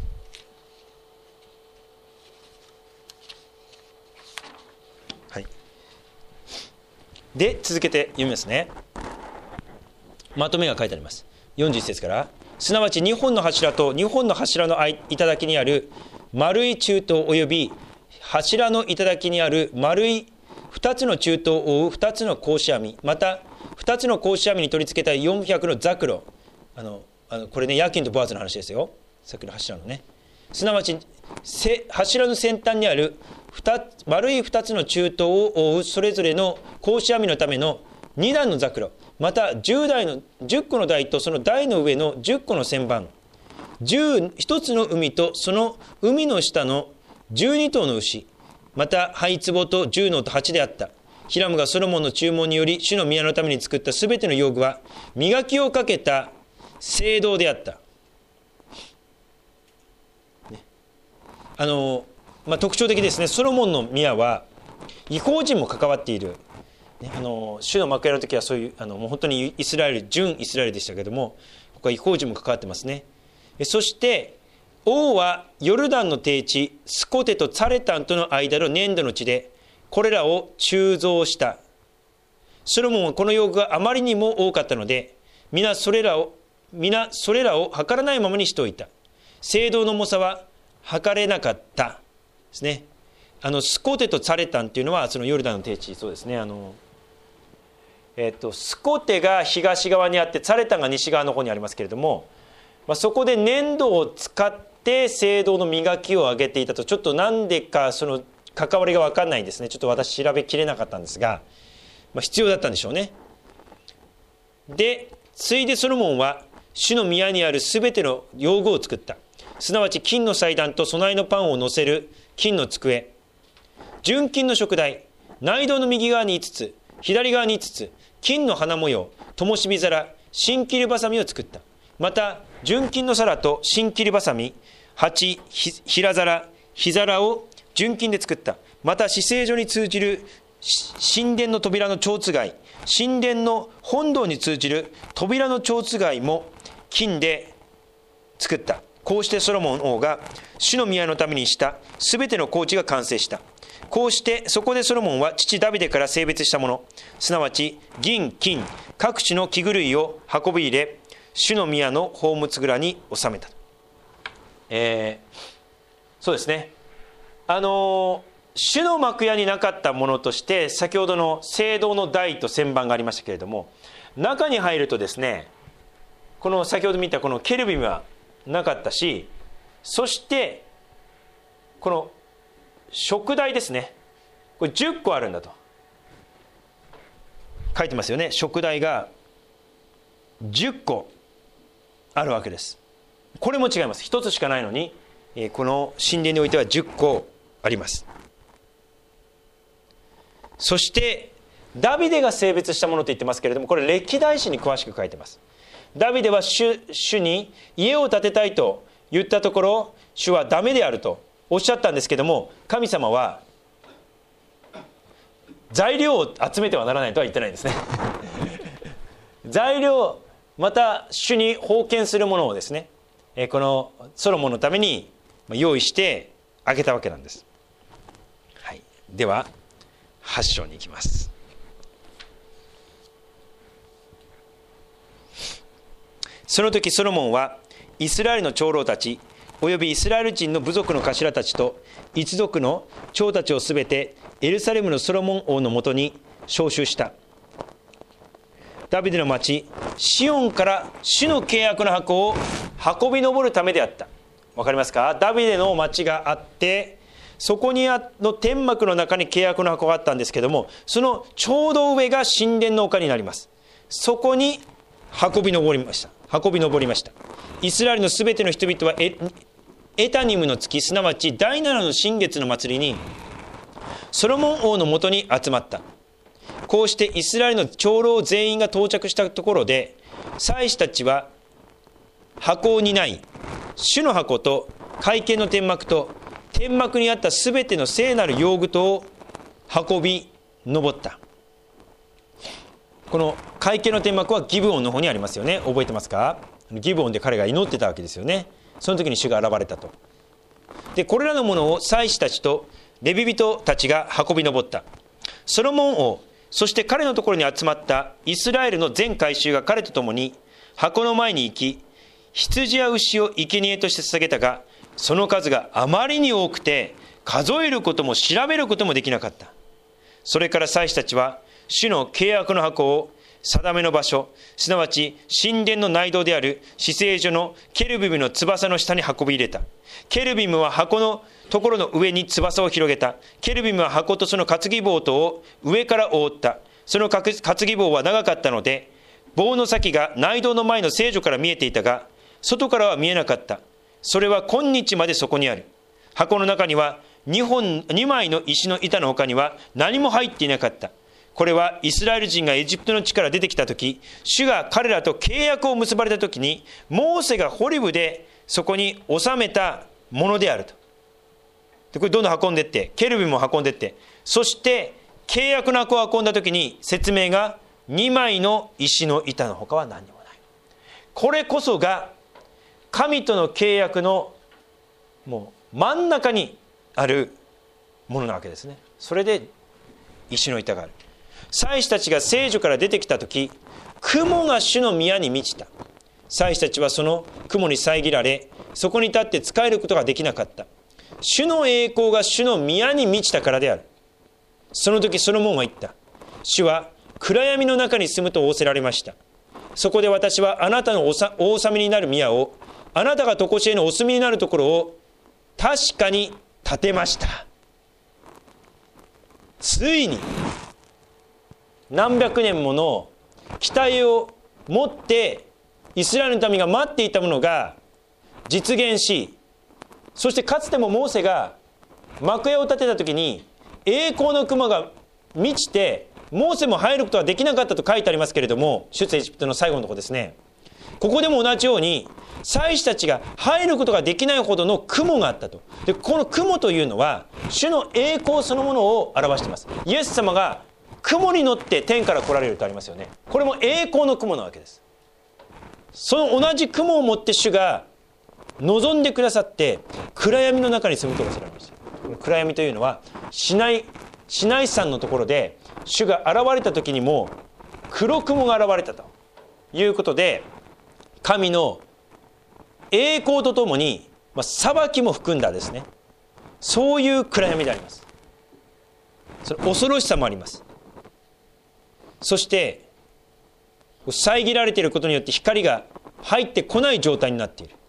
はい。で、続けて読みますね。まとめが書いてあります。41節から、すなわち2本の柱と2本の柱の頂にある丸い中東および柱の頂にある丸い2つの中東を覆う2つの格子網、また2つの格子網に取り付けた400のザクロ、これね、ヤキンとボアズの話ですよ。さっきの柱のね。すなわち柱の先端にある丸い2つの中東を覆うそれぞれの格子網のための2段のザクロ、また10個の台とその台の上の10個の旋盤、1つの海とその海の下の12頭の牛、また灰壺と十能と鉢であった。ヒラムがソロモンの注文により主の宮のために作ったすべての用具は磨きをかけた青銅であった。特徴的ですね。ソロモンの宮は異邦人も関わっている、主の幕屋の時はそういうもう本当にイスラエル、純イスラエルでしたけども、ここは異邦人も関わってますね。 そして王はヨルダンの低地スコテとツァレタンとの間の粘土の地でこれらを鋳造した。ソロモンはこの用具があまりにも多かったので皆それらを測らないままにしておいた。聖堂の重さは測れなかったですね。スコテとツァレタンというのはそのヨルダンの低地、そうですね。スコテが東側にあってツァレタンが西側の方にありますけれども、そこで粘土を使って聖堂の磨きを上げていたと。ちょっとなんでかその関わりが分かんないんですね。ちょっと私調べきれなかったんですが、必要だったんでしょうね。でついでソロモンは主の宮にあるすべての用具を作った。すなわち金の祭壇と供えのパンを乗せる金の机、純金の食台、内堂の右側に5つ、左側に5つ、金の花模様、灯火皿、新切りばさみを作った。また純金の皿と新切りばさみ、鉢、平皿、火皿を純金で作った。また至聖所に通じる神殿の扉の蝶番、神殿の本堂に通じる扉の蝶番も金で作った。こうしてソロモン王が主の宮のためにしたすべての工事が完成した。こうしてそこでソロモンは父ダビデから性別したもの、すなわち銀、金、各種の器具類を運び入れ、主の宮の宝物蔵に収めた。そうですね。主の幕屋になかったものとして先ほどの聖堂の台と旋盤がありましたけれども、中に入るとですね、この先ほど見たこのケルビムはなかったし、そしてこの食台ですね、これ10個あるんだと書いてますよね。食台が10個あるわけです。これも違います。1つしかないのにこの神殿においては10個あります。そしてダビデが性別したものと言ってますけれども、これ歴代史に詳しく書いてます。ダビデは主に家を建てたいと言ったところ、主はダメであるとおっしゃったんですけども、神様は材料を集めてはならないとは言ってないんですね材料、また主に奉献するものをですね、このソロモンのために用意してあげたわけなんです。はい、では8章に行きます。その時ソロモンはイスラエルの長老たちおよびイスラエル人の部族の頭たちと一族の長たちをすべてエルサレムのソロモン王のもとに召集した。ダビデの町シオンから主の契約の箱を運び上るためであった。わかりますか？ダビデの町があって、そこにの天幕の中に契約の箱があったんですけども、そのちょうど上が神殿の丘になります。そこに運び上りました。イスラエルのすべての人々はエタニムの月、すなわち第7の新月の祭りにソロモン王のもとに集まった。こうしてイスラエルの長老全員が到着したところで、祭司たちは箱を担い、主の箱と会見の天幕と天幕にあったすべての聖なる用具とを運び上った。この会見の天幕はギブオンの方にありますよね。覚えてますか？ギブオンで彼が祈ってたわけですよね。その時に主が現れたと。でこれらのものを祭司たちとレビ人たちが運び上った。ソロモン王、そして彼のところに集まったイスラエルの全会衆が彼と共に箱の前に行き、羊や牛を生贄として捧げたが、その数があまりに多くて数えることも調べることもできなかった。それから祭司たちは主の契約の箱を定めの場所、すなわち神殿の内堂である至聖所のケルビムの翼の下に運び入れた。ケルビムは箱のところの上に翼を広げた。ケルビムは箱とその担ぎ棒とを上から覆った。その担ぎ棒は長かったので、棒の先が内堂の前の聖所から見えていたが、外からは見えなかった。それは今日までそこにある。箱の中には2枚の石の板の他には何も入っていなかった。これはイスラエル人がエジプトの地から出てきたとき、主が彼らと契約を結ばれたときに、モーセがホリブでそこに収めたものであると。でこれどんどん運んでって、ケルビムも運んでって、そして契約の箱を運んだときに説明が、2枚の石の板の他は何にもない。これこそが神との契約のもう真ん中にあるものなわけですね。それで石の板がある。祭司たちが聖所から出てきたとき、雲が主の宮に満ちた。祭司たちはその雲に遮られ、そこに立って仕えることができなかった。主の栄光が主の宮に満ちたからである。その時ソロモンは言った。主は暗闇の中に住むと仰せられました。そこで私はあなたのお納めになる宮を、あなたが常しえのお住みになるところを確かに建てました。ついに何百年もの期待を持ってイスラエルの民が待っていたものが実現し、そしてかつてもモーセが幕屋を建てた時に栄光の雲が満ちてモーセも入ることはできなかったと書いてありますけれども、出エジプトの最後のところですね。ここでも同じように祭司たちが入ることができないほどの雲があったと。でこの雲というのは主の栄光そのものを表しています。イエス様が雲に乗って天から来られるとありますよね。これも栄光の雲なわけです。その同じ雲を持って主が望んでくださって暗闇の中に住むと仰せられました。この暗闇というのはシナイ山のところで主が現れた時にも黒雲が現れたということで、神の栄光とともに裁きも含んだですね、そういう暗闇であります。その恐ろしさもあります。そして遮られていることによって光が入ってこない状態になっている。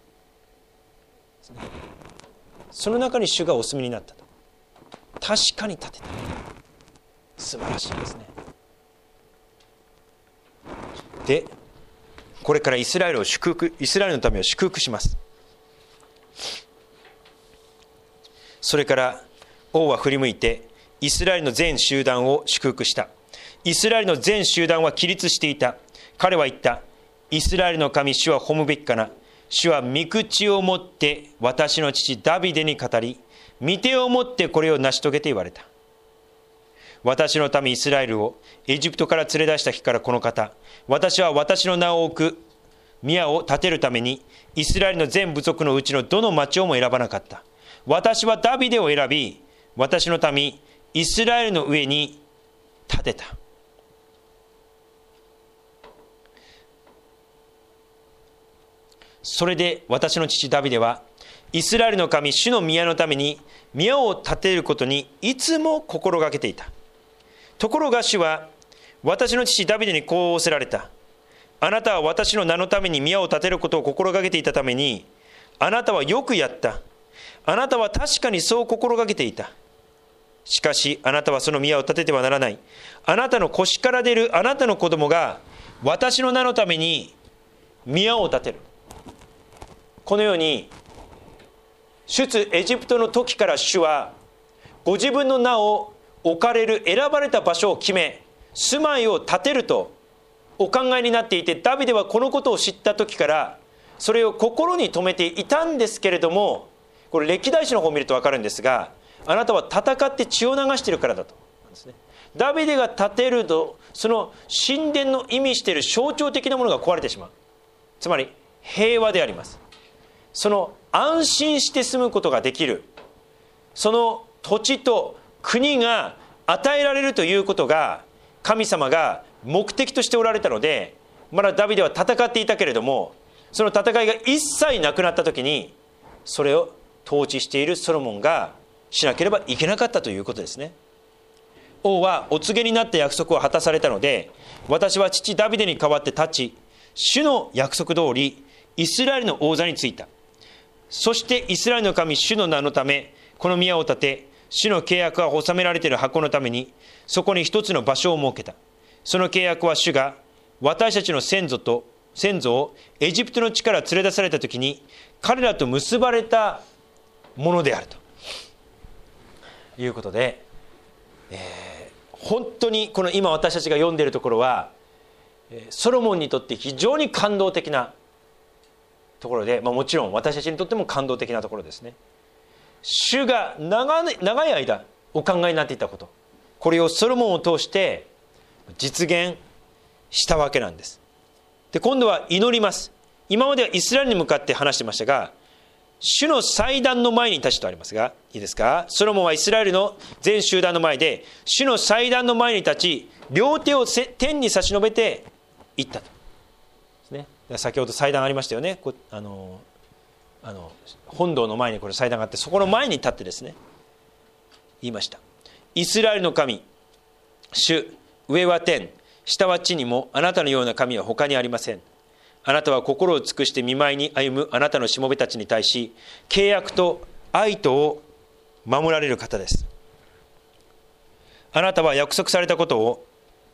その中に主がお住みになったと。確かに立てた。素晴らしいですね。でこれからイスラエルの民を祝福します。それから王は振り向いてイスラエルの全集団を祝福した。イスラエルの全集団は起立していた。彼は言った。イスラエルの神、主は褒むべきかな。主は御口をもって私の父ダビデに語り、御手をもってこれを成し遂げて言われた。私の民イスラエルをエジプトから連れ出した日からこの方、私は私の名を置く宮を建てるためにイスラエルの全部族のうちのどの町をも選ばなかった。私はダビデを選び、私の民イスラエルの上に建てた。それで私の父ダビデはイスラエルの神主の宮のために宮を建てることにいつも心がけていた。ところが主は私の父ダビデにこう仰せられた。あなたは私の名のために宮を建てることを心がけていたために、あなたはよくやった。あなたは確かにそう心がけていた。しかしあなたはその宮を建ててはならない。あなたの腰から出るあなたの子供が私の名のために宮を建てる。このように出エジプトの時から主はご自分の名を置かれる選ばれた場所を決め、住まいを建てるとお考えになっていて、ダビデはこのことを知った時からそれを心に留めていたんですけれども、これ歴代史の方を見ると分かるんですが、あなたは戦って血を流しているからだとですね。ダビデが建てるとその神殿の意味している象徴的なものが壊れてしまう。つまり平和であります。その安心して住むことができるその土地と国が与えられるということが神様が目的としておられたので、まだダビデは戦っていたけれども、その戦いが一切なくなった時にそれを統治しているソロモンがしなければいけなかったということですね。王はお告げになった約束を果たされたので、私は父ダビデに代わって立ち、主の約束通りイスラエルの王座に就いた。そしてイスラエルの神主の名のためこの宮を建て、主の契約が収められている箱のためにそこに一つの場所を設けた。その契約は主が私たちの先祖をエジプトの地から連れ出された時に彼らと結ばれたものであるということで、本当にこの今私たちが読んでいるところはソロモンにとって非常に感動的なところで、もちろん私たちにとっても感動的なところですね。主が長い間お考えになっていたこと、これをソロモンを通して実現したわけなんです。で今度は祈ります。 今まではイスラエルに向かって話してましたが、主の祭壇の前に立ちとありますが、いいですか。ソロモンはイスラエルの全集団の前で主の祭壇の前に立ち、両手を天に差し伸べて言ったとですね。先ほど祭壇ありましたよね。本堂の前にこれ祭壇があって、そこの前に立ってですね、言いました。イスラエルの神主、上は天、下は地にもあなたのような神は他にありません。あなたは心を尽くして見舞いに歩むあなたのしもべたちに対し、契約と愛とを守られる方です。あなたは約束されたことを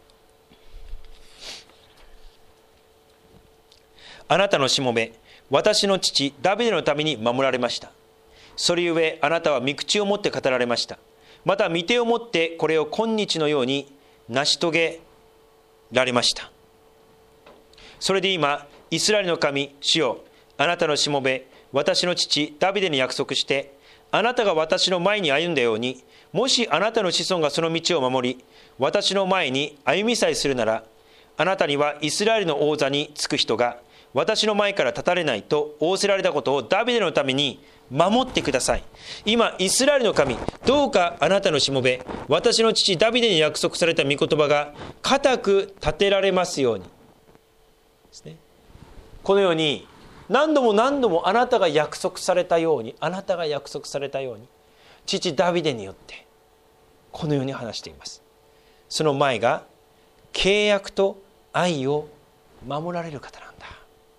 あなたのしもべ、私の父ダビデのために守られました。それゆえあなたは御口を持って語られました。また御手を持ってこれを今日のように成し遂げられました。それで今、イスラエルの神主よ、あなたのしもべ私の父ダビデに約束して、あなたが私の前に歩んだように、もしあなたの子孫がその道を守り、私の前に歩みさえするなら、あなたにはイスラエルの王座につく人が私の前から立たれないと仰せられたことをダビデのために守ってください。今イスラエルの神、どうかあなたのしもべ私の父ダビデに約束された御言葉が固く立てられますようにですね。このように何度も何度もあなたが約束されたように、あなたが約束されたように、父ダビデによってこのように話しています。その前が契約と愛を守られる方なんだ。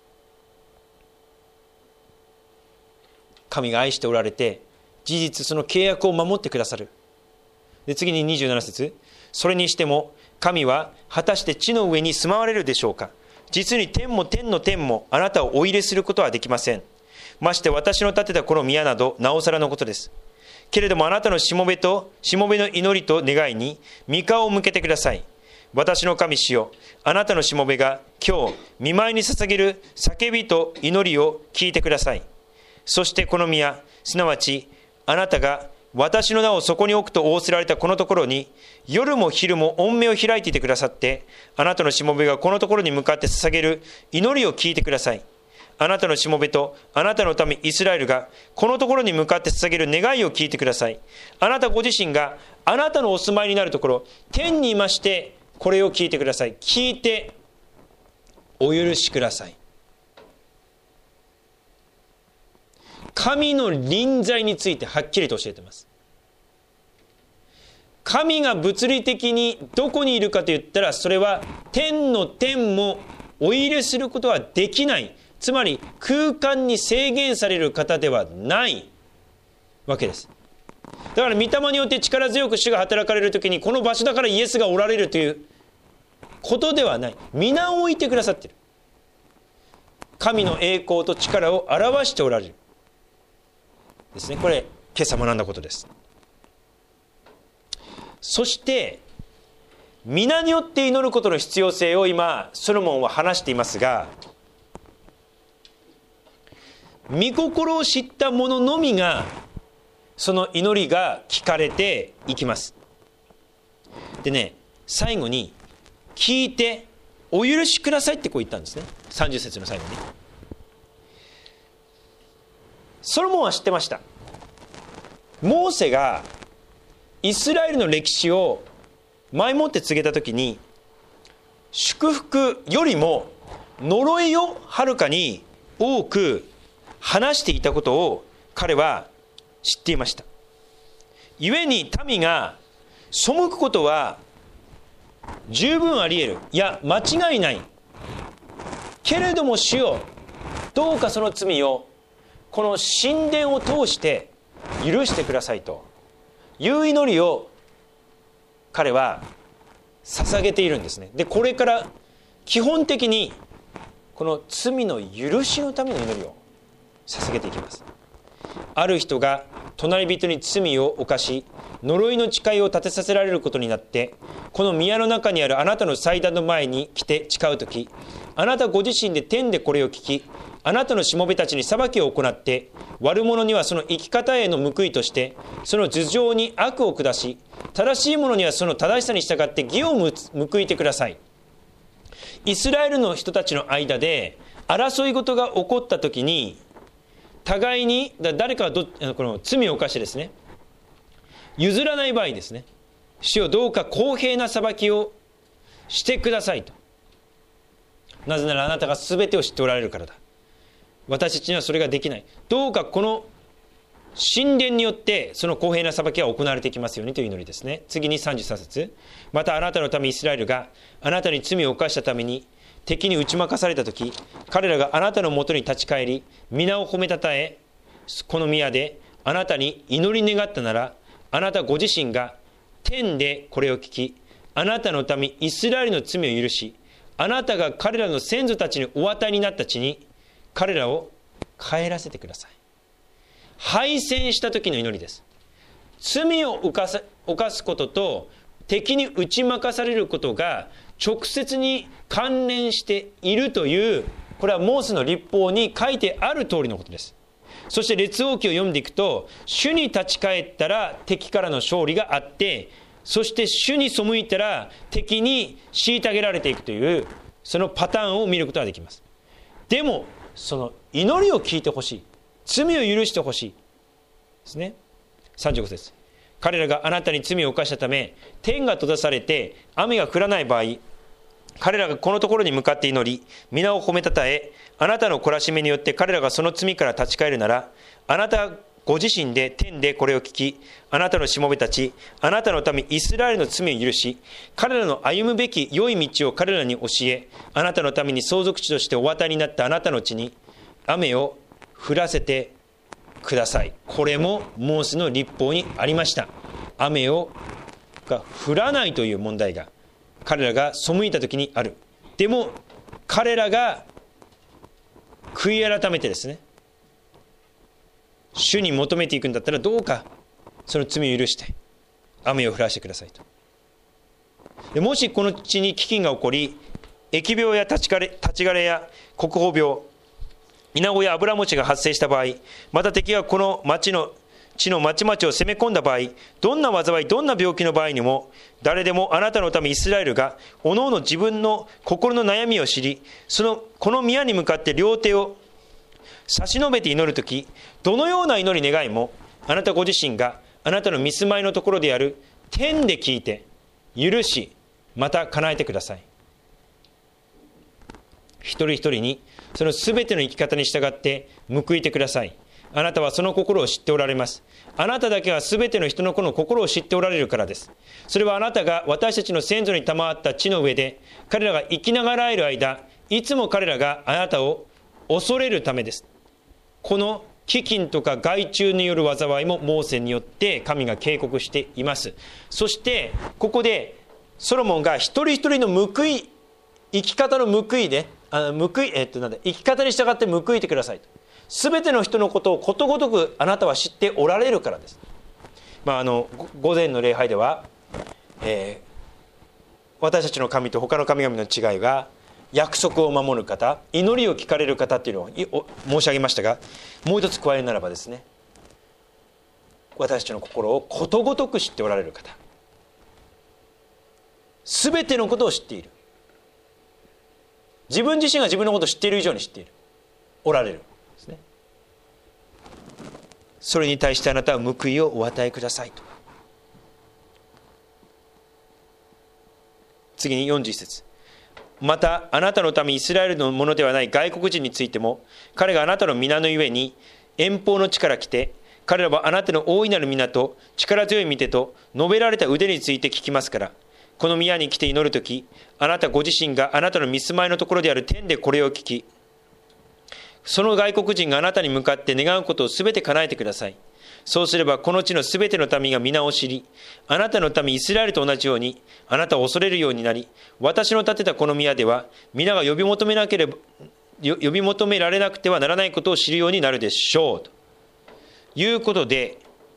神が愛しておられて、事実その契約を守ってくださる。で次に27節、それにしても神は果たして地の上に住まわれるでしょうか。実に天も天の天もあなたをお入れすることはできません。まして私の建てたこの宮などなおさらのことです。けれどもあなたのしもべの祈りと願いに御顔を向けてください。私の神主よ、あなたのしもべが今日御前に捧げる叫びと祈りを聞いてください。そしてこの宮、すなわちあなたが私の名をそこに置くと仰せられたこのところに、夜も昼も御目を開いていてくださって、あなたのしもべがこのところに向かって捧げる祈りを聞いてください。あなたのしもべとあなたの民イスラエルがこのところに向かって捧げる願いを聞いてください。あなたご自身があなたのお住まいになるところ、天にいましてこれを聞いてください。聞いてお許しください。神の臨在についてはっきりと教えています。神が物理的にどこにいるかと言ったら、それは天の天もお入れすることはできない、つまり空間に制限される方ではないわけです。だから御霊によって力強く主が働かれるときに、この場所だからイエスがおられるということではない。皆を置いてくださっている。神の栄光と力を表しておられるですね。これ今朝学んだことです。そして皆によって祈ることの必要性を今ソロモンは話していますが、御心を知った者のみがその祈りが聞かれていきます。でね、最後に聞いてお許しくださいってこう言ったんですね。30節の最後に。ソロモンは知ってました。モーセがイスラエルの歴史を前もって告げたときに、祝福よりも呪いをはるかに多く話していたことを彼は知っていました。故に民が背くことは十分あり得る、いや間違いない。けれども主よ、どうかその罪をこの神殿を通して許してくださいという祈りを彼は捧げているんですね。でこれから基本的にこの罪の許しのための祈りを捧げていきます。ある人が隣人に罪を犯し呪いの誓いを立てさせられることになって、この宮の中にあるあなたの祭壇の前に来て誓うとき、あなたご自身で天でこれを聞き、あなたのしもべたちに裁きを行って、悪者にはその生き方への報いとしてその頭上に悪を下し、正しい者にはその正しさに従って義を報いてください。イスラエルの人たちの間で争い事が起こった時に、互いに誰かがこの罪を犯してですね、譲らない場合ですね、主よどうか公平な裁きをしてくださいと。なぜならあなたが全てを知っておられるからだ。私たちにはそれができない。どうかこの神殿によってその公平な裁きが行われていきますようにという祈りですね。次に33節。またあなたの民イスラエルがあなたに罪を犯したために敵に打ち負かされたとき、彼らがあなたのもとに立ち返り、皆を褒めたたえ、この宮であなたに祈り願ったなら、あなたご自身が天でこれを聞き、あなたの民イスラエルの罪を許し、あなたが彼らの先祖たちにお与えになった地に彼らを帰らせてください。敗戦した時の祈りです。罪を犯すことと敵に打ち負かされることが直接に関連しているという、これはモーセの律法に書いてある通りのことです。そして列王記を読んでいくと、主に立ち返ったら敵からの勝利があって、そして主に背いたら敵に虐げられていくという、そのパターンを見ることができます。でもその祈りを聞いてほしい、罪を許してほしいですね。35節。彼らがあなたに罪を犯したため天が閉ざされて雨が降らない場合、彼らがこのところに向かって祈り皆を褒めたたえ、あなたの懲らしめによって彼らがその罪から立ち返るなら、あなたご自身で天でこれを聞き、あなたのしもべたち、あなたの民イスラエルの罪を許し、彼らの歩むべき良い道を彼らに教え、あなたのために相続地としてお与えになったあなたの地に雨を降らせてください。これもモーセの律法にありました。雨が降らないという問題が彼らが背いた時にある。でも彼らが悔い改めてですね、主に求めていくんだったら、どうかその罪を許して雨を降らせてくださいと。でもしこの地に飢饉が起こり、疫病や立ち枯れや国宝病、稲子や油餅が発生した場合、また敵がこの地の町々を攻め込んだ場合、どんな災いどんな病気の場合にも、誰でもあなたのためイスラエルがおのおの自分の心の悩みを知り、この宮に向かって両手を差し伸べて祈るとき、どのような祈り願いもあなたご自身があなたの御住まいのところである天で聞いて許し、また叶えてください。一人一人にそのすべての生き方に従って報いてください。あなたはその心を知っておられます。あなただけはすべての人の子の心を知っておられるからです。それはあなたが私たちの先祖に賜った地の上で彼らが生きながらえる間、いつも彼らがあなたを恐れるためです。この飢饉とか害虫による災いもモーセによって神が警告しています。そしてここでソロモンが一人一人の生き方の報いで生き方に従って報いてくださいと。すべての人のことをことごとくあなたは知っておられるからです。午前の礼拝では、私たちの神と他の神々の違いが約束を守る方、祈りを聞かれる方っていうのを申し上げましたが、もう一つ加えるならばですね、私たちの心をことごとく知っておられる方、すべてのことを知っている、自分自身が自分のことを知っている以上に知っている、おられるですね。それに対してあなたは報いをお与えくださいと。次に41節。またあなたの民イスラエルのものではない外国人についても、彼があなたの皆のゆえに遠方の地から来て、彼らはあなたの大いなる皆と力強い御手と述べられた腕について聞きますから、この宮に来て祈るとき、あなたご自身があなたの御住まいのところである天でこれを聞き、その外国人があなたに向かって願うことをすべて叶えてください。そうすればこの地のすべての民が皆を知り、あなたの民イスラエルと同じようにあなたを恐れるようになり、私の建てたこの宮では皆が呼び求められなくてはならないことを知るようになるでしょうということで、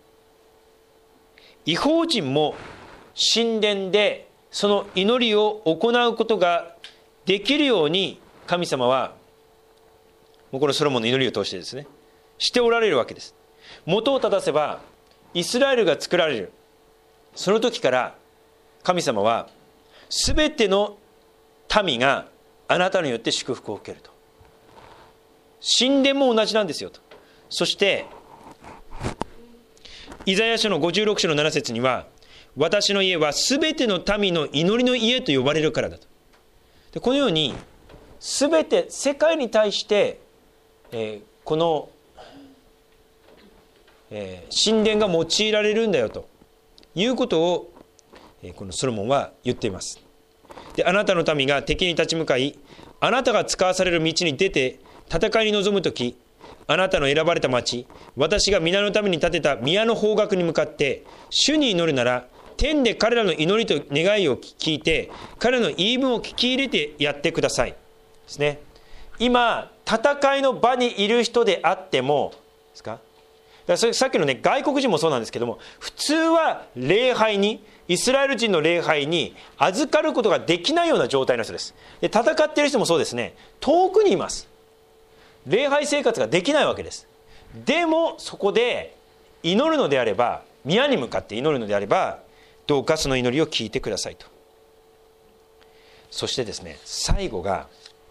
異邦人も神殿でその祈りを行うことができるように神様はもうこのソロモンの祈りを通してですね、しておられるわけです。元を正せばイスラエルが作られるその時から神様はすべての民があなたによって祝福を受けると神殿も同じなんですよと。そしてイザヤ書の56章の7節には、私の家はすべての民の祈りの家と呼ばれるからだと。でこのようにすべて世界に対して、この、神殿が用いられるんだよということを、このソロモンは言っています。で、あなたの民が敵に立ち向かい、あなたが使わされる道に出て戦いに臨むとき、あなたの選ばれた町、私が皆のために建てた宮の方角に向かって主に祈るなら、天で彼らの祈りと願いを聞いて、彼らの言い分を聞き入れてやってくださいですね。今戦いの場にいる人であってもですか、だからさっきのね、外国人もそうなんですけども、普通は礼拝に、イスラエル人の礼拝に預かることができないような状態の人です。で、戦っている人もそうですね、遠くにいます。礼拝生活ができないわけです。でもそこで祈るのであれば、宮に向かって祈るのであれば、どうかその祈りを聞いてくださいと。そしてですね、最後が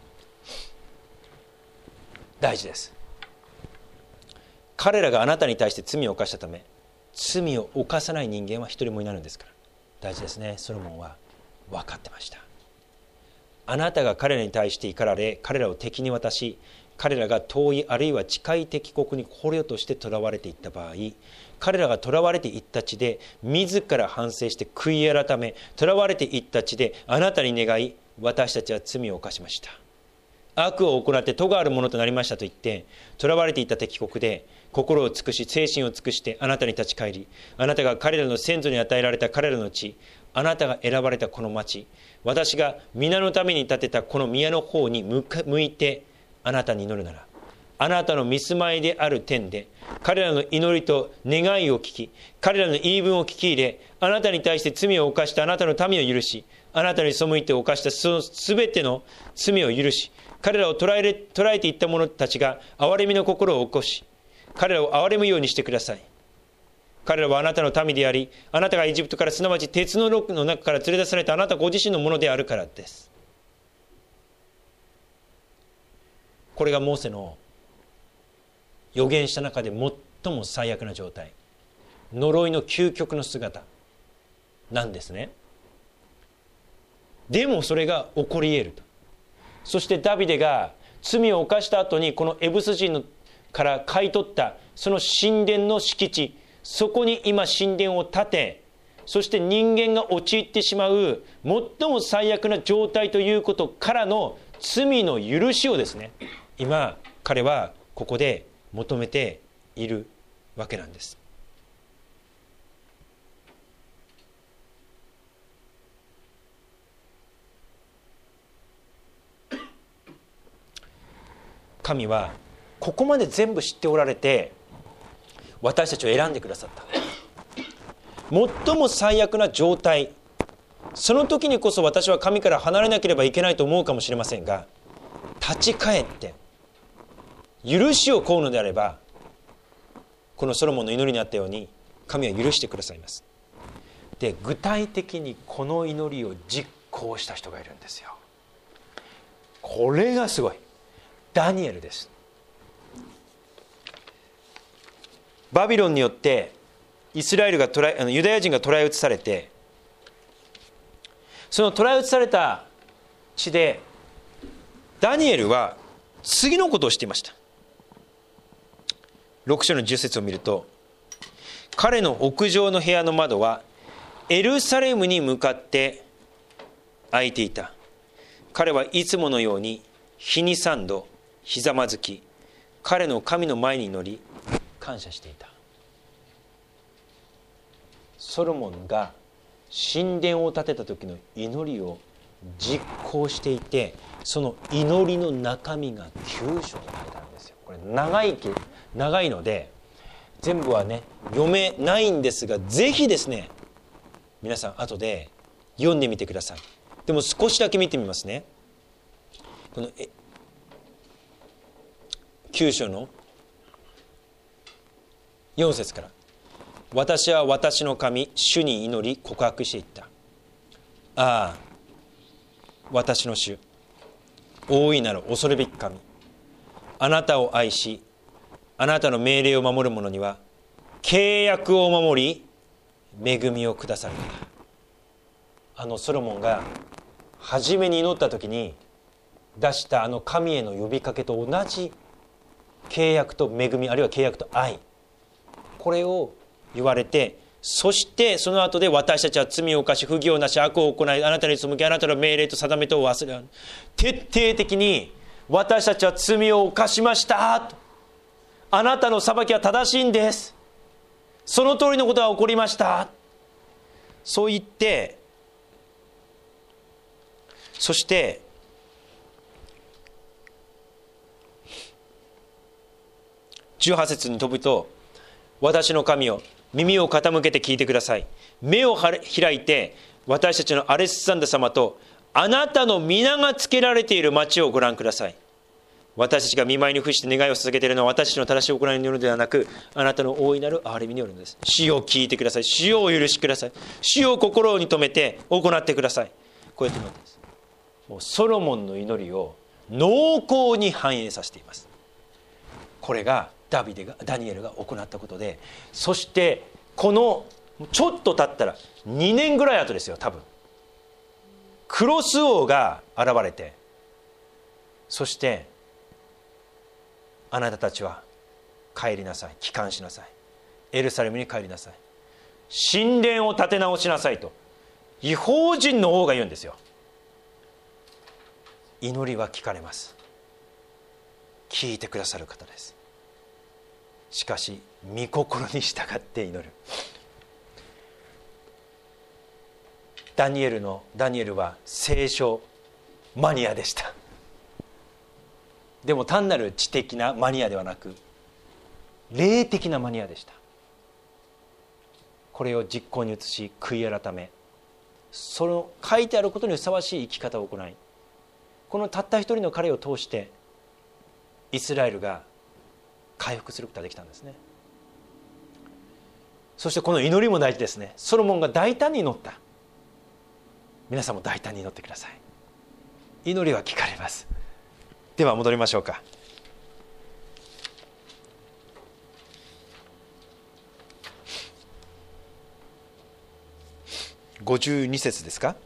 大事です。彼らがあなたに対して罪を犯したため、罪を犯さない人間は一人もいないのですから。大事ですね。ソロモンは分かってました。あなたが彼らに対して怒られ、彼らを敵に渡し、彼らが遠いあるいは近い敵国に捕虜として囚われていった場合、彼らが囚われていった地で自ら反省して悔い改め、囚われていった地であなたに願い、私たちは罪を犯しました、悪を行って咎あるものとなりましたと言って、囚われていた敵国で心を尽くし精神を尽くしてあなたに立ち返り、あなたが彼らの先祖に与えられた彼らの地、あなたが選ばれたこの町、私が皆のために建てたこの宮の方に向いてあなたに祈るなら、あなたの見住まいである天で彼らの祈りと願いを聞き、彼らの言い分を聞き入れ、あなたに対して罪を犯したあなたの民を許し、あなたに背いて犯したそのすべての罪を許し、彼らを捕らえていった者たちが憐れみの心を起こし、彼らを憐れむようにしてください。彼らはあなたの民であり、あなたがエジプトからすなわち鉄のロックの中から連れ出されたあなたご自身のものであるからです。これがモーセの預言した中で最も最悪な状態、呪いの究極の姿なんですね。でもそれが起こり得ると。そしてダビデが罪を犯した後にこのエブス人から買い取ったその神殿の敷地、そこに今神殿を建て、そして人間が陥ってしまう最も最悪な状態ということからの罪の許しをですね、今彼はここで求めているわけなんです。神はここまで全部知っておられて私たちを選んでくださった。最も最悪な状態、その時にこそ私は神から離れなければいけないと思うかもしれませんが、立ち返って許しを請うのであれば、このソロモンの祈りにあったように神は許してくださいます。で、具体的にこの祈りを実行した人がいるんですよ。これがすごい。ダニエルです。バビロンによってイスラエルがユダヤ人が捕らえ移されて、その捕らえ移された地でダニエルは次のことをしていました。6章の10節を見ると、彼の屋上の部屋の窓はエルサレムに向かって開いていた。彼はいつものように日に3度ひざまずき、彼の神の前に乗り感謝していた。ソロモンが神殿を建てた時の祈りを実行していて、その祈りの中身が9章に書いてあるんですよ。これ長いので全部はね読めないんですが、ぜひですね皆さん後で読んでみてください。でも少しだけ見てみますね。この9章の4節から、私は私の神主に祈り告白していった。ああ私の主、大いなる恐るべき神、 あなたを愛し、あなたの命令を守る者には契約を守り恵みをくださるから。ソロモンが初めに祈った時に出した神への呼びかけと同じ契約と恵み、あるいは契約と愛、これを言われて、そしてその後で私たちは罪を犯し不義をなし悪を行い、あなたに背きあなたの命令と定めとを忘れ、徹底的に私たちは罪を犯しましたと、あなたの裁きは正しいんです、その通りのことが起こりました、そう言って、そして18節に飛ぶと、私の神よ、耳を傾けて聞いてください。目を開いて私たちのアレスサンダ様とあなたの皆がつけられている町をご覧ください。私たちが見舞いに伏して願いを捧げているのは私たちの正しい行いによるのではなく、あなたの大いなる憐れみによるのです。主よ聞いてください。主よお許しください。主よ心に留めて行ってください。こうやって祈っています。もうソロモンの祈りを濃厚に反映させています。これがダニエルが行ったことで、そしてこのちょっと経ったら2年ぐらい後ですよ、多分クロス王が現れて、そしてあなたたちは帰りなさい、帰還しなさい、エルサレムに帰りなさい、神殿を建て直しなさいと異邦人の王が言うんですよ。祈りは聞かれます。聞いてくださる方です。しかし御心に従って祈る。ダニエルは聖書マニアでした。でも単なる知的なマニアではなく霊的なマニアでした。これを実行に移し悔い改め、その書いてあることにふさわしい生き方を行い、このたった一人の彼を通してイスラエルが回復することができたんですね。そしてこの祈りも大事ですね。ソロモンが大胆に祈った。皆さんも大胆に祈ってください。祈りは聞かれます。では戻りましょうか。52節ですか。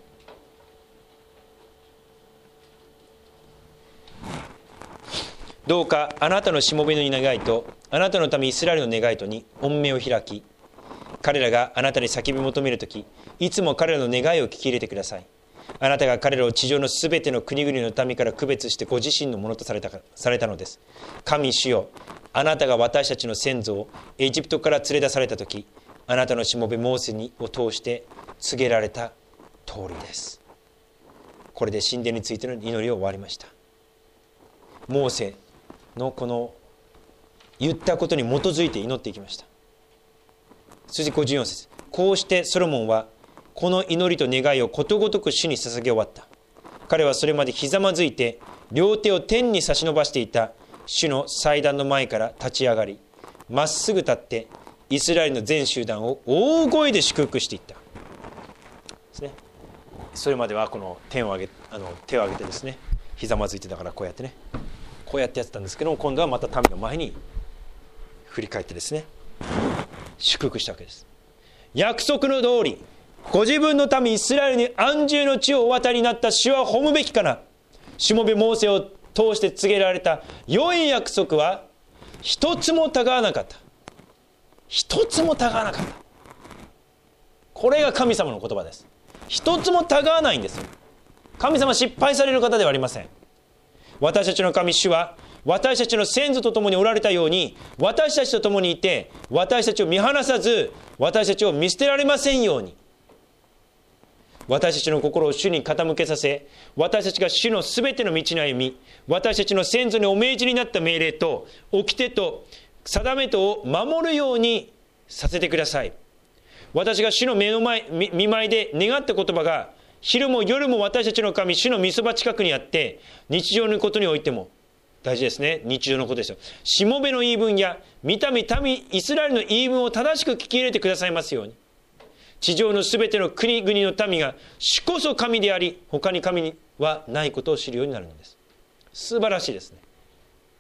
どうかあなたのしもべの願いとあなたのためイスラエルの願いとに御目を開き、彼らがあなたに叫び求めるとき、いつも彼らの願いを聞き入れてください。あなたが彼らを地上のすべての国々の民から区別してご自身のものとされたのです。神主よ、あなたが私たちの先祖をエジプトから連れ出されたとき、あなたのしもべモーセを通して告げられた通りです。これで神殿についての祈りを終わりました。モーセのこの言ったことに基づいて祈っていきました。そして54節、こうしてソロモンはこの祈りと願いをことごとく主に捧げ終わった。彼はそれまでひざまずいて両手を天に差し伸ばしていた主の祭壇の前から立ち上がり、まっすぐ立ってイスラエルの全集団を大声で祝福していったですね。それまではこの手を挙げてですね、ひざまずいて、だからこうやってね、こうやってやってたんですけども、今度はまた民の前に振り返ってですね、祝福したわけです。約束の通りご自分の民イスラエルに安住の地をお渡りになった主は褒むべきかな。しもべモーセを通して告げられた良い約束は一つもたがわなかった。一つもたがわなかった。これが神様の言葉です。一つもたがわないんですよ。神様失敗される方ではありません。私たちの神主は私たちの先祖と共におられたように、私たちと共にいて私たちを見放さず、私たちを見捨てられませんように、私たちの心を主に傾けさせ、私たちが主のすべての道に歩み、私たちの先祖にお命じになった命令と掟と定めとを守るようにさせてください。私が主の見舞いで願った言葉が昼も夜も私たちの神主の御そば近くにあって、日常のことにおいても大事ですね。日常のことですよ。しもべの言い分や民イスラエルの言い分を正しく聞き入れてくださいますように。地上のすべての国々の民が主こそ神であり、他に神はないことを知るようになるのです。素晴らしいですね。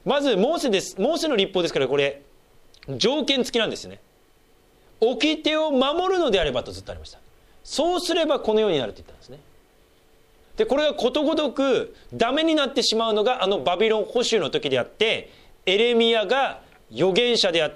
まずモーセです。モーセの律法ですから、これ条件付きなんですよね。掟を守るのであればとずっとありました。そうすればこのようになると言ったんですね。でこれがことごとくダメになってしまうのがバビロン捕囚の時であって、エレミヤが預言者であって、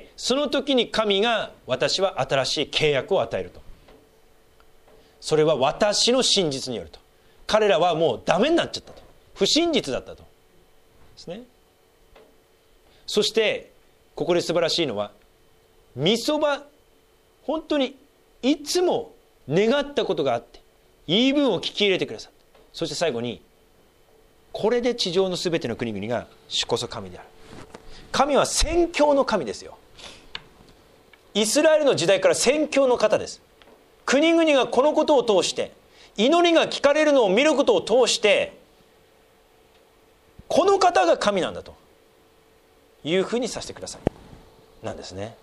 その時に神が私は新しい契約を与えると。それは私の真実によると。彼らはもうダメになっちゃったと、不真実だったとですね。そしてここで素晴らしいのは、御そば、本当にいつも願ったことがあって言い分を聞き入れてくださった。そして最後に、これで地上のすべての国々が主こそ神である。神は宣教の神ですよ。イスラエルの時代から宣教の方です。国々がこのことを通して、祈りが聞かれるのを見ることを通して、この方が神なんだというふうにさせてくださいなんですね。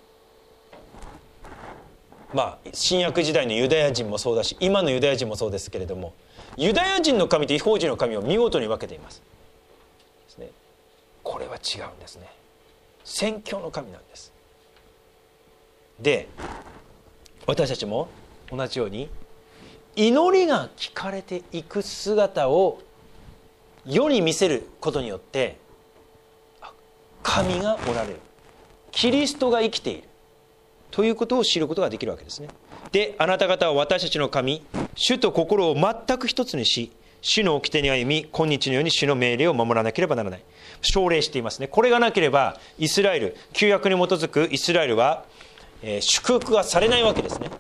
新約時代のユダヤ人もそうだし、今のユダヤ人もそうですけれども、ユダヤ人の神と異邦人の神を見事に分けていますですね。これは違うんですね。宣教の神なんです。で、私たちも同じように祈りが聞かれていく姿を世に見せることによって、神がおられる、キリストが生きているということを知ることができるわけですね。で、あなた方は私たちの神主と心を全く一つにし、主の掟に歩み、今日のように主の命令を守らなければならない。奨励していますね。これがなければイスラエル、旧約に基づくイスラエルは、祝福がされないわけですね。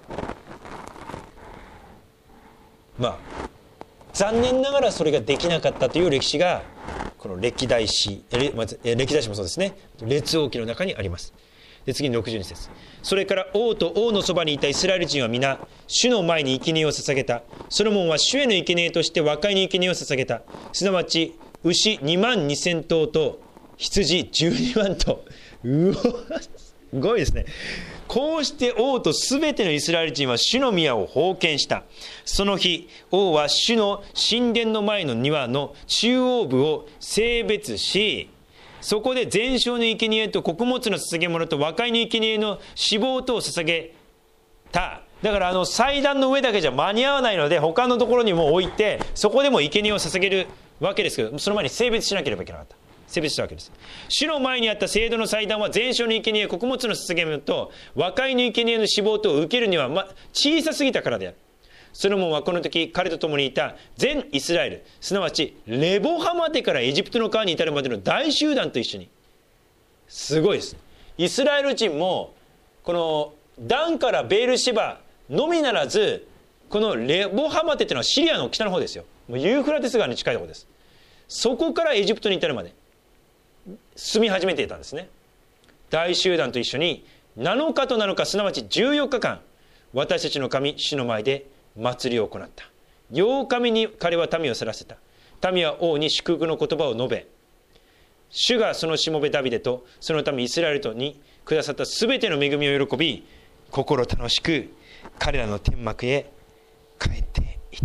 残念ながらそれができなかったという歴史がこの歴代史もそうですね、列王記の中にあります。で、次に62節。それから王と王のそばにいたイスラエル人は皆主の前に生贄を捧げた。ソロモンは主への生贄として和解の生贄を捧げた。すなわち牛22,000頭と羊12万頭。すごいですね。こうして王とすべてのイスラエル人は主の宮を奉献した。その日、王は主の神殿の前の庭の中央部を性別し、そこで全焼の生贄と穀物の捧げ物と和解の生贄の脂肪とを捧げた。だから祭壇の上だけじゃ間に合わないので、他のところにも置いて、そこでも生贄を捧げるわけですけど、その前に性別しなければいけなかった。性別したわけです。主の前にあった聖堂の祭壇は全焼の生贄、穀物の捧げ物と和解の生贄の脂肪とを受けるには小さすぎたからである。ソロモンはこの時彼と共にいた全イスラエル、すなわちレボハマテからエジプトの川に至るまでの大集団と一緒に、すごいです。イスラエル人もこのダンからベールシェバのみならず、このレボハマテというのはシリアの北の方ですよ。もうユーフラテス川に近いところです。そこからエジプトに至るまで住み始めていたんですね。大集団と一緒に7日と7日、すなわち14日間私たちの神主の前で祭りを行った。8日目に彼は民を去らせた。民は王に祝福の言葉を述べ、主がそのしもべダビデとその民イスラエルとにくださったすべての恵みを喜び、心楽しく彼らの天幕へ帰っていった。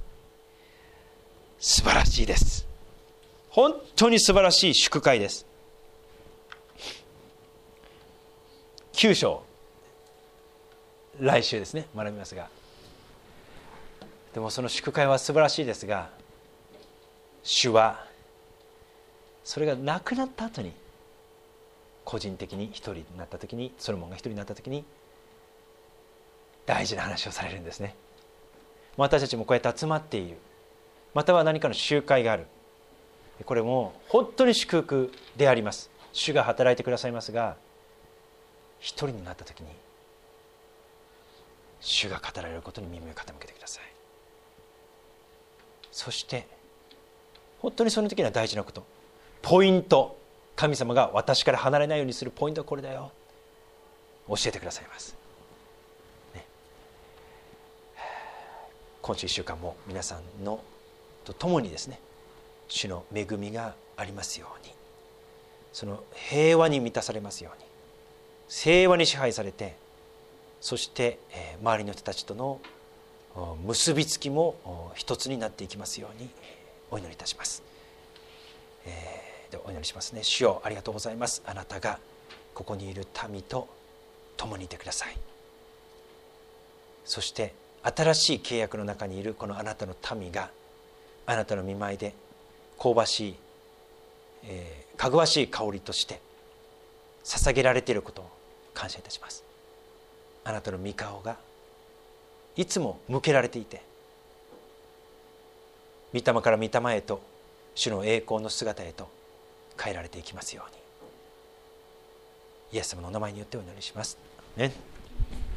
素晴らしいです。本当に素晴らしい祝会です。9章、来週ですね、学びますが、でもその祝会は素晴らしいですが、主はそれがなくなった後に、個人的に一人になった時に、ソロモンが一人になった時に大事な話をされるんですね。私たちもこうやって集まっている、または何かの集会がある、これも本当に祝福であります。主が働いてくださいますが、一人になった時に主が語られることに耳を傾けてください。そして本当にその時には大事なこと、ポイント、神様が私から離れないようにするポイントはこれだよ、教えてくださいます、ね、今週1週間も皆さんのと共にですね、主の恵みがありますように、その平和に満たされますように、平和に支配されて、そして周りの人たちとの結びつきも一つになっていきますようにお祈りいたします。 でお祈りしますね。主よ、ありがとうございます。あなたがここにいる民と共にいてください。そして新しい契約の中にいるこのあなたの民があなたの御前で香ばしい、かぐわしい香りとして捧げられていることを感謝いたします。あなたの御顔がいつも向けられていて、御霊から御霊へと主の栄光の姿へと変えられていきますように、イエス様のお名前によってお祈りします。ね。